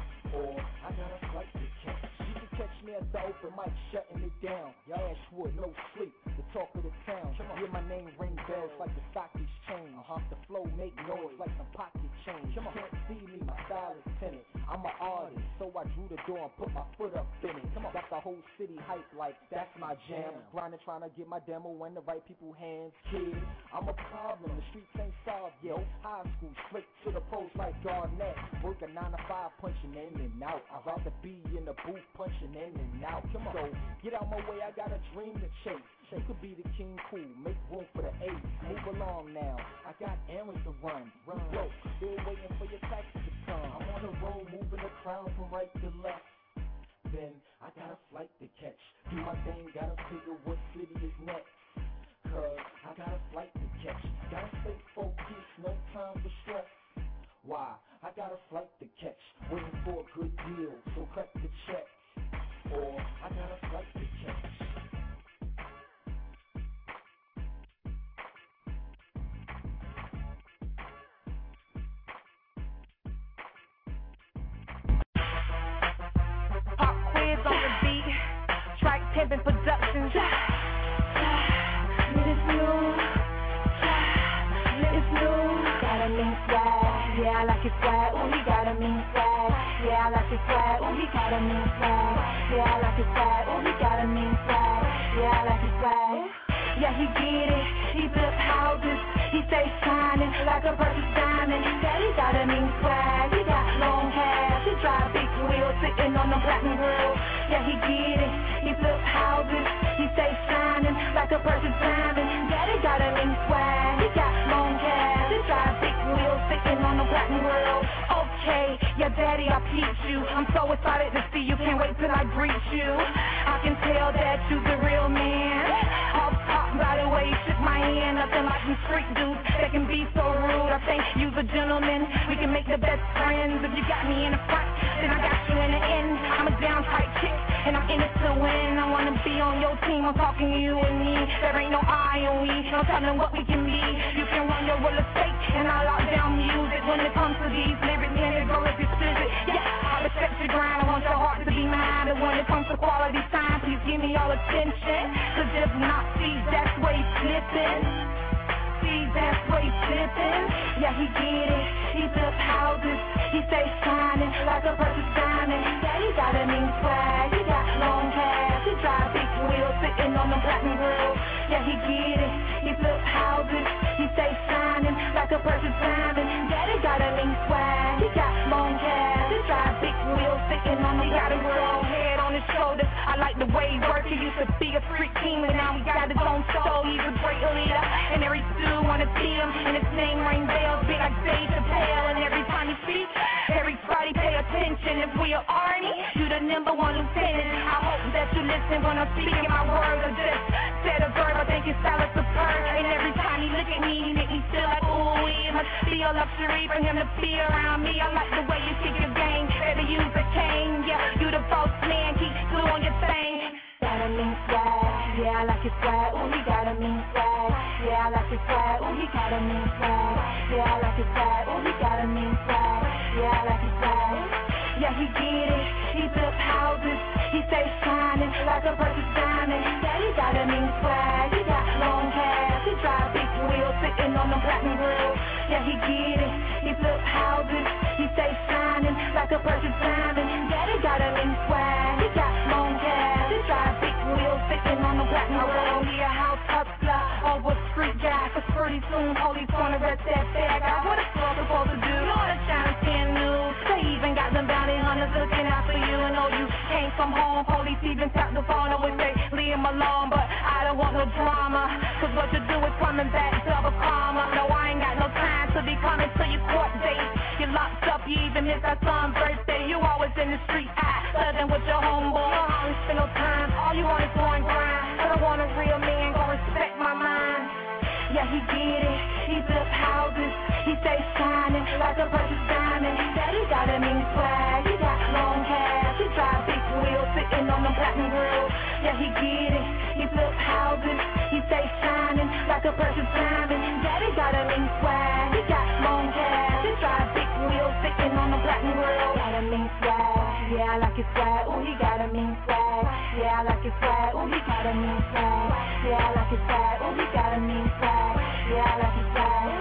Or I got a flight to catch. You can catch me at the open mic shutting it down. Ashwood, no sleep, the talk of the town. Hear my name ring bells like the stock exchange. The flow make noise like some pocket change. Can't see me, my style is tinted. I'm an artist, so I drew the door and put my foot up in it. Got the whole city hype like that's my jam. Grinding, trying to get my demo in the right people's hands. Kid, I'm a problem, the streets ain't solved yet. High school, straight to the pros like Garnett. Working 9 to 5, punching in and out. I'd rather be in the booth, punching in and out. So, get out my way, I got a dream to chase. You could be the king cool, make room for the ace. Move along now, I got errands to run. Yo, still waiting for your taxi to come. I'm on the road, moving the crowd from right to left. Then I got a flight to catch. Do my thing, gotta figure what city is next. Cause I got a flight to catch. Gotta stay focused, no time for stress. Why? I got a flight to catch. Waiting for a good deal, so cut the check. Or I got a flight to catch. On the beat, Track Pimpin' Productions. It's new, it's new. Got a mean swag, yeah I like it swag. Ooh, he got a mean swag, yeah I like it swag. Ooh, he got a mean swag, yeah I like it swag. Ooh, he got a mean swag, yeah I like it swag. Yeah he get it, he flip houses, he stay shining like a perfect diamond. Yeah he got a mean swag, he got long hair, he drive big wheels, sitting on the platinum grill. Yeah, he get it, he flip houses, he stay shining like a perfect diamond. Yeah, they got a mean swag, he got long hair, he drive big wheels, sitting on the platinum grill. Okay, yeah, daddy, I'll teach you. I'm so excited to see you, can't wait till I greet you. I can tell that you's a real man. Off top, by the way, you shook my hand, nothing like some street dudes that can be so rude. I think you's a gentleman, we can make the best friends. If you got me in the front, then I got you in the end. I'm a down tight chick, and I'm in it to win. I wanna be on your team, I'm talking to you and me. There ain't no I on we, no telling what we can be. You can run your real estate, and I lock down music. When it comes to these lyrics, man, it go if you spit it. Yeah, I respect your grind, I want your heart to be mine. And when it comes to quality time, please give me all attention. Cause if not, see, that's where he's slipping. See, that's where he's slipping. Yeah, he get it, he flip houses, he stay shining like a perfect diamond. Yeah, he got a mean swag, he got long hair, he drive big wheels, sitting on the platinum grill. Yeah, he get it, he flip houses, he stay shining like a perfect diamond. Yeah, they got a mean swag, he got long hair, he drive big wheels, sitting on the platinum grill. Head on his shoulders, I like the way he work. He used to be a street king, but now he got his own show. He's a great leader, and every dude wanna see him, and his name ring bells, big like Dave Chappelle. And every time he speaks, everybody pay attention. If we are Arnie, you the #1 lieutenant. I hope that you listen when I'm speaking my words. I just said a verb, I think his style is superb. And every time he look at me, he make me feel like, ooh, it must be a luxury for him to be around me. I like the way you kick your game, better use a cane. Yeah, you the boss man, keep doing your thing. Got a mean swag, yeah I like his swag. Ooh, he got a mean swag. Yeah, I like his swag. Ooh, he got a mean swag. Yeah, I like his swag. Ooh, he got a mean swag. Yeah, I like his swag. Yeah, he get it. He flip houses. He stay shining like a precious diamond. Yeah, he got a mean swag. He got long hair. He drive big wheels sitting on them platinum grills. Yeah, he get it. He flip houses. He stay shining like a precious diamond. Yeah, he got a mean swag. He got long hair. He drive big wheels sitting on them platinum grills. He a house hustler over street guy. Cause pretty soon police gonna arrest that bad guy. What a girl supposed to do? You know the Channel 10 news. They even got them bounty hunters looking out for you. And know you came from home. Police even tapped the phone and would say leave him alone. But I don't want no drama. Cause what you do is coming back double karma. No, I ain't got no time to be coming to your court date. You locked up, you even missed our son's birthday. You always in the street, thugging with your homeboy. You don't always spend no time. All you want is one grind. I don't want a real man, gon' respect my mind. Yeah, he get it. He flip houses. He stay shining like a precious diamond. Yeah, he got a mean swag. He got long hair. He drive big wheels sitting on them platinum grills. Yeah, he get it. He flip houses. He stay shining like a precious diamond. Yeah, he got a mean swag. He got long hair. He drive big wheels sitting on them platinum grills. Got a mean swag. Yeah, I like his swag. Ooh, he got a mean swag. Yeah, I like his swag. Ooh, he got a mean swag. Yeah, I like his swag. Ooh, he got a mean swag. Yeah, I like his swag.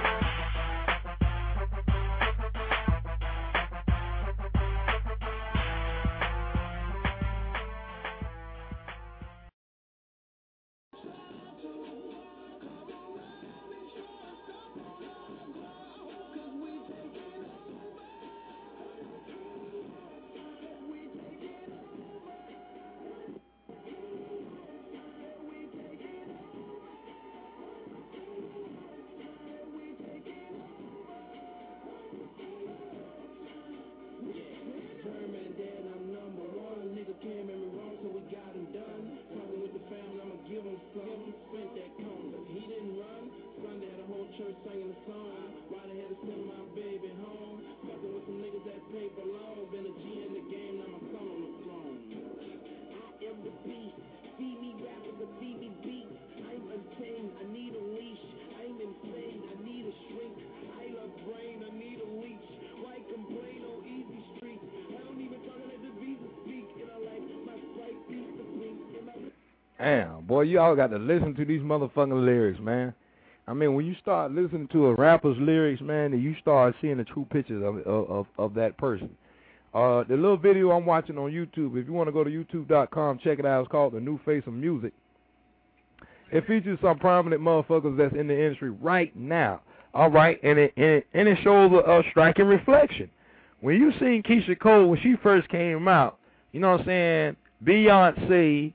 Damn, boy, you all got to listen to these motherfucking lyrics, man. I mean, when you start listening to a rapper's lyrics, man, and you start seeing the true pictures of that person. The little video I'm watching on YouTube, if you want to go to youtube.com, check it out. It's called The New Face of Music. It features some prominent motherfuckers that's in the industry right now. All right, and it shows a striking reflection. When you seen Keisha Cole when she first came out, you know what I'm saying, Beyonce,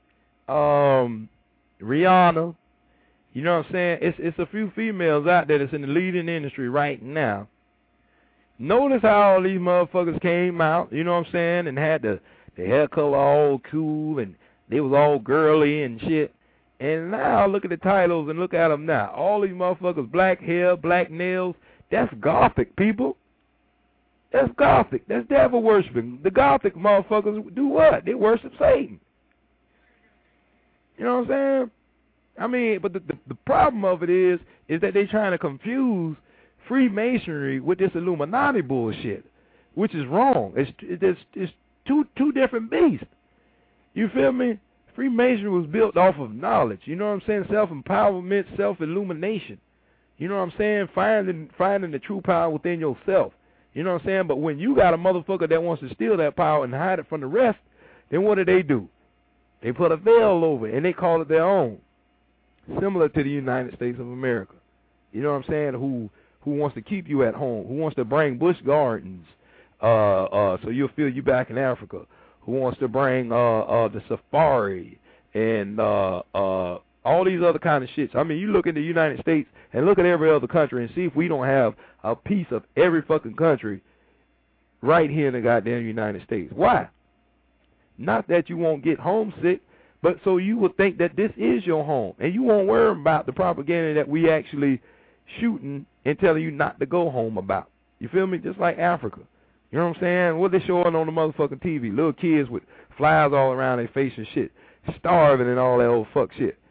Rihanna, you know what I'm saying? It's a few females out there that's in the leading industry right now. Notice how all these motherfuckers came out, you know what I'm saying, and had the hair color all cool and they was all girly and shit. And now look at the titles and look at them now. All these motherfuckers, black hair, black nails. That's gothic, people. That's gothic. That's devil worshiping. The gothic motherfuckers do what? They worship Satan. You know what I'm saying? I mean, but the problem of it is that they trying to confuse Freemasonry with this Illuminati bullshit, which is wrong. It's two different beasts. You feel me? Freemasonry was built off of knowledge. You know what I'm saying? Self-empowerment, self-illumination. You know what I'm saying? Finding the true power within yourself. You know what I'm saying? But when you got a motherfucker that wants to steal that power and hide it from the rest, then what do? They put a veil over it, and they call it their own. Similar to the United States of America. You know what I'm saying? Who wants to keep you at home, who wants to bring bush gardens so you'll feel you back in Africa, who wants to bring the safari and all these other kind of shits. I mean, you look at the United States and look at every other country and see if we don't have a piece of every fucking country right here in the goddamn United States. Why? Not that you won't get homesick, but so you would think that this is your home, and you won't worry about the propaganda that we actually shooting and telling you not to go home about. You feel me? Just like Africa. You know what I'm saying? What they showing on the motherfucking TV? Little kids with flies all around their face and shit, starving and all that old fuck shit.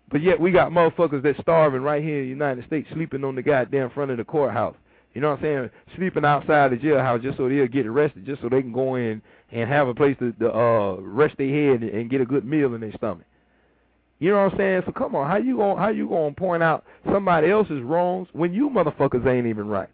But yet we got motherfuckers that's starving right here in the United States, sleeping on the goddamn front of the courthouse. You know what I'm saying? Sleeping outside the jailhouse just so they'll get arrested, just so they can go in and have a place to rest their head and get a good meal in their stomach. You know what I'm saying? So come on, how you gonna point out somebody else's wrongs when you motherfuckers ain't even right?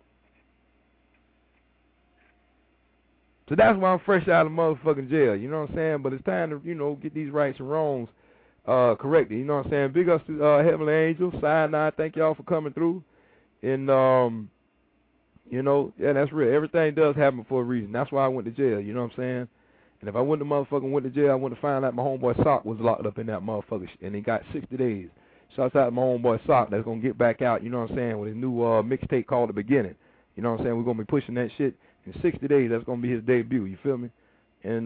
So that's why I'm fresh out of motherfucking jail. You know what I'm saying? But it's time to, you know, get these rights and wrongs corrected. You know what I'm saying? Big ups to Heavenly Angels, Cyanide. Thank y'all for coming through. And you know, yeah, that's real. Everything does happen for a reason. That's why I went to jail. You know what I'm saying? And if I wouldn't have motherfucking went to jail, I wouldn't have found out my homeboy Sock was locked up in that motherfucker, and he got 60 days. Shouts out to my homeboy Sock that's going to get back out, you know what I'm saying, with his new mixtape called The Beginning. You know what I'm saying? We're going to be pushing that shit in 60 days. That's going to be his debut, you feel me? And,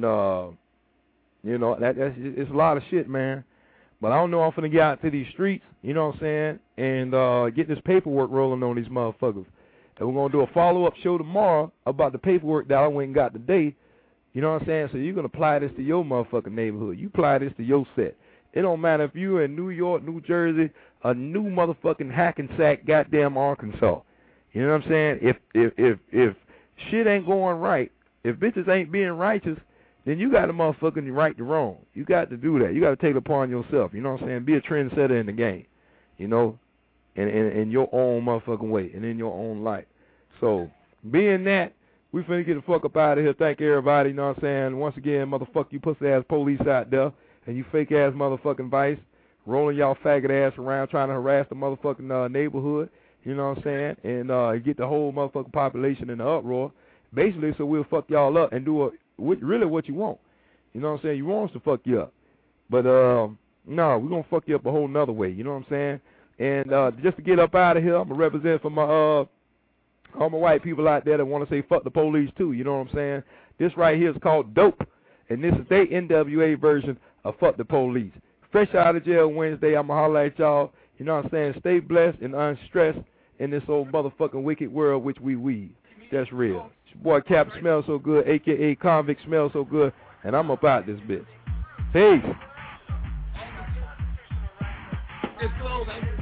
you know, it's a lot of shit, man. But I don't know if I'm going to get out to these streets, you know what I'm saying, and get this paperwork rolling on these motherfuckers. And we're going to do a follow-up show tomorrow about the paperwork that I went and got today. You know what I'm saying? So you're going to apply this to your motherfucking neighborhood. You apply this to your set. It don't matter if you're in New York, New Jersey, a new motherfucking Hackensack, goddamn Arkansas. You know what I'm saying? If shit ain't going right, if bitches ain't being righteous, then you got to motherfucking right the wrong. You got to do that. You got to take it upon yourself. You know what I'm saying? Be a trendsetter in the game. You know? In your own motherfucking way and in your own light. So, being that, we finna get the fuck up out of here. Thank everybody, you know what I'm saying? Once again, motherfucker, you pussy-ass police out there and you fake-ass motherfucking vice, rolling y'all faggot-ass around trying to harass the motherfucking neighborhood, you know what I'm saying? And get the whole motherfucking population in the uproar, basically so we'll fuck y'all up and do really what you want. You know what I'm saying? You want us to fuck you up. But, no, we're gonna fuck you up a whole nother way, you know what I'm saying? And just to get up out of here, I'm going to represent for my all my white people out there that want to say fuck the police too, you know what I'm saying? This right here is called Dope, and this is their NWA version of fuck the police. Fresh out of jail Wednesday, I'm going to holler at y'all, you know what I'm saying? Stay blessed and unstressed in this old motherfucking wicked world which we weed. That's real. It's your boy Cap Smells So Good, a.k.a. Convict Smells So Good, and I'm about this bitch. Peace. It's close.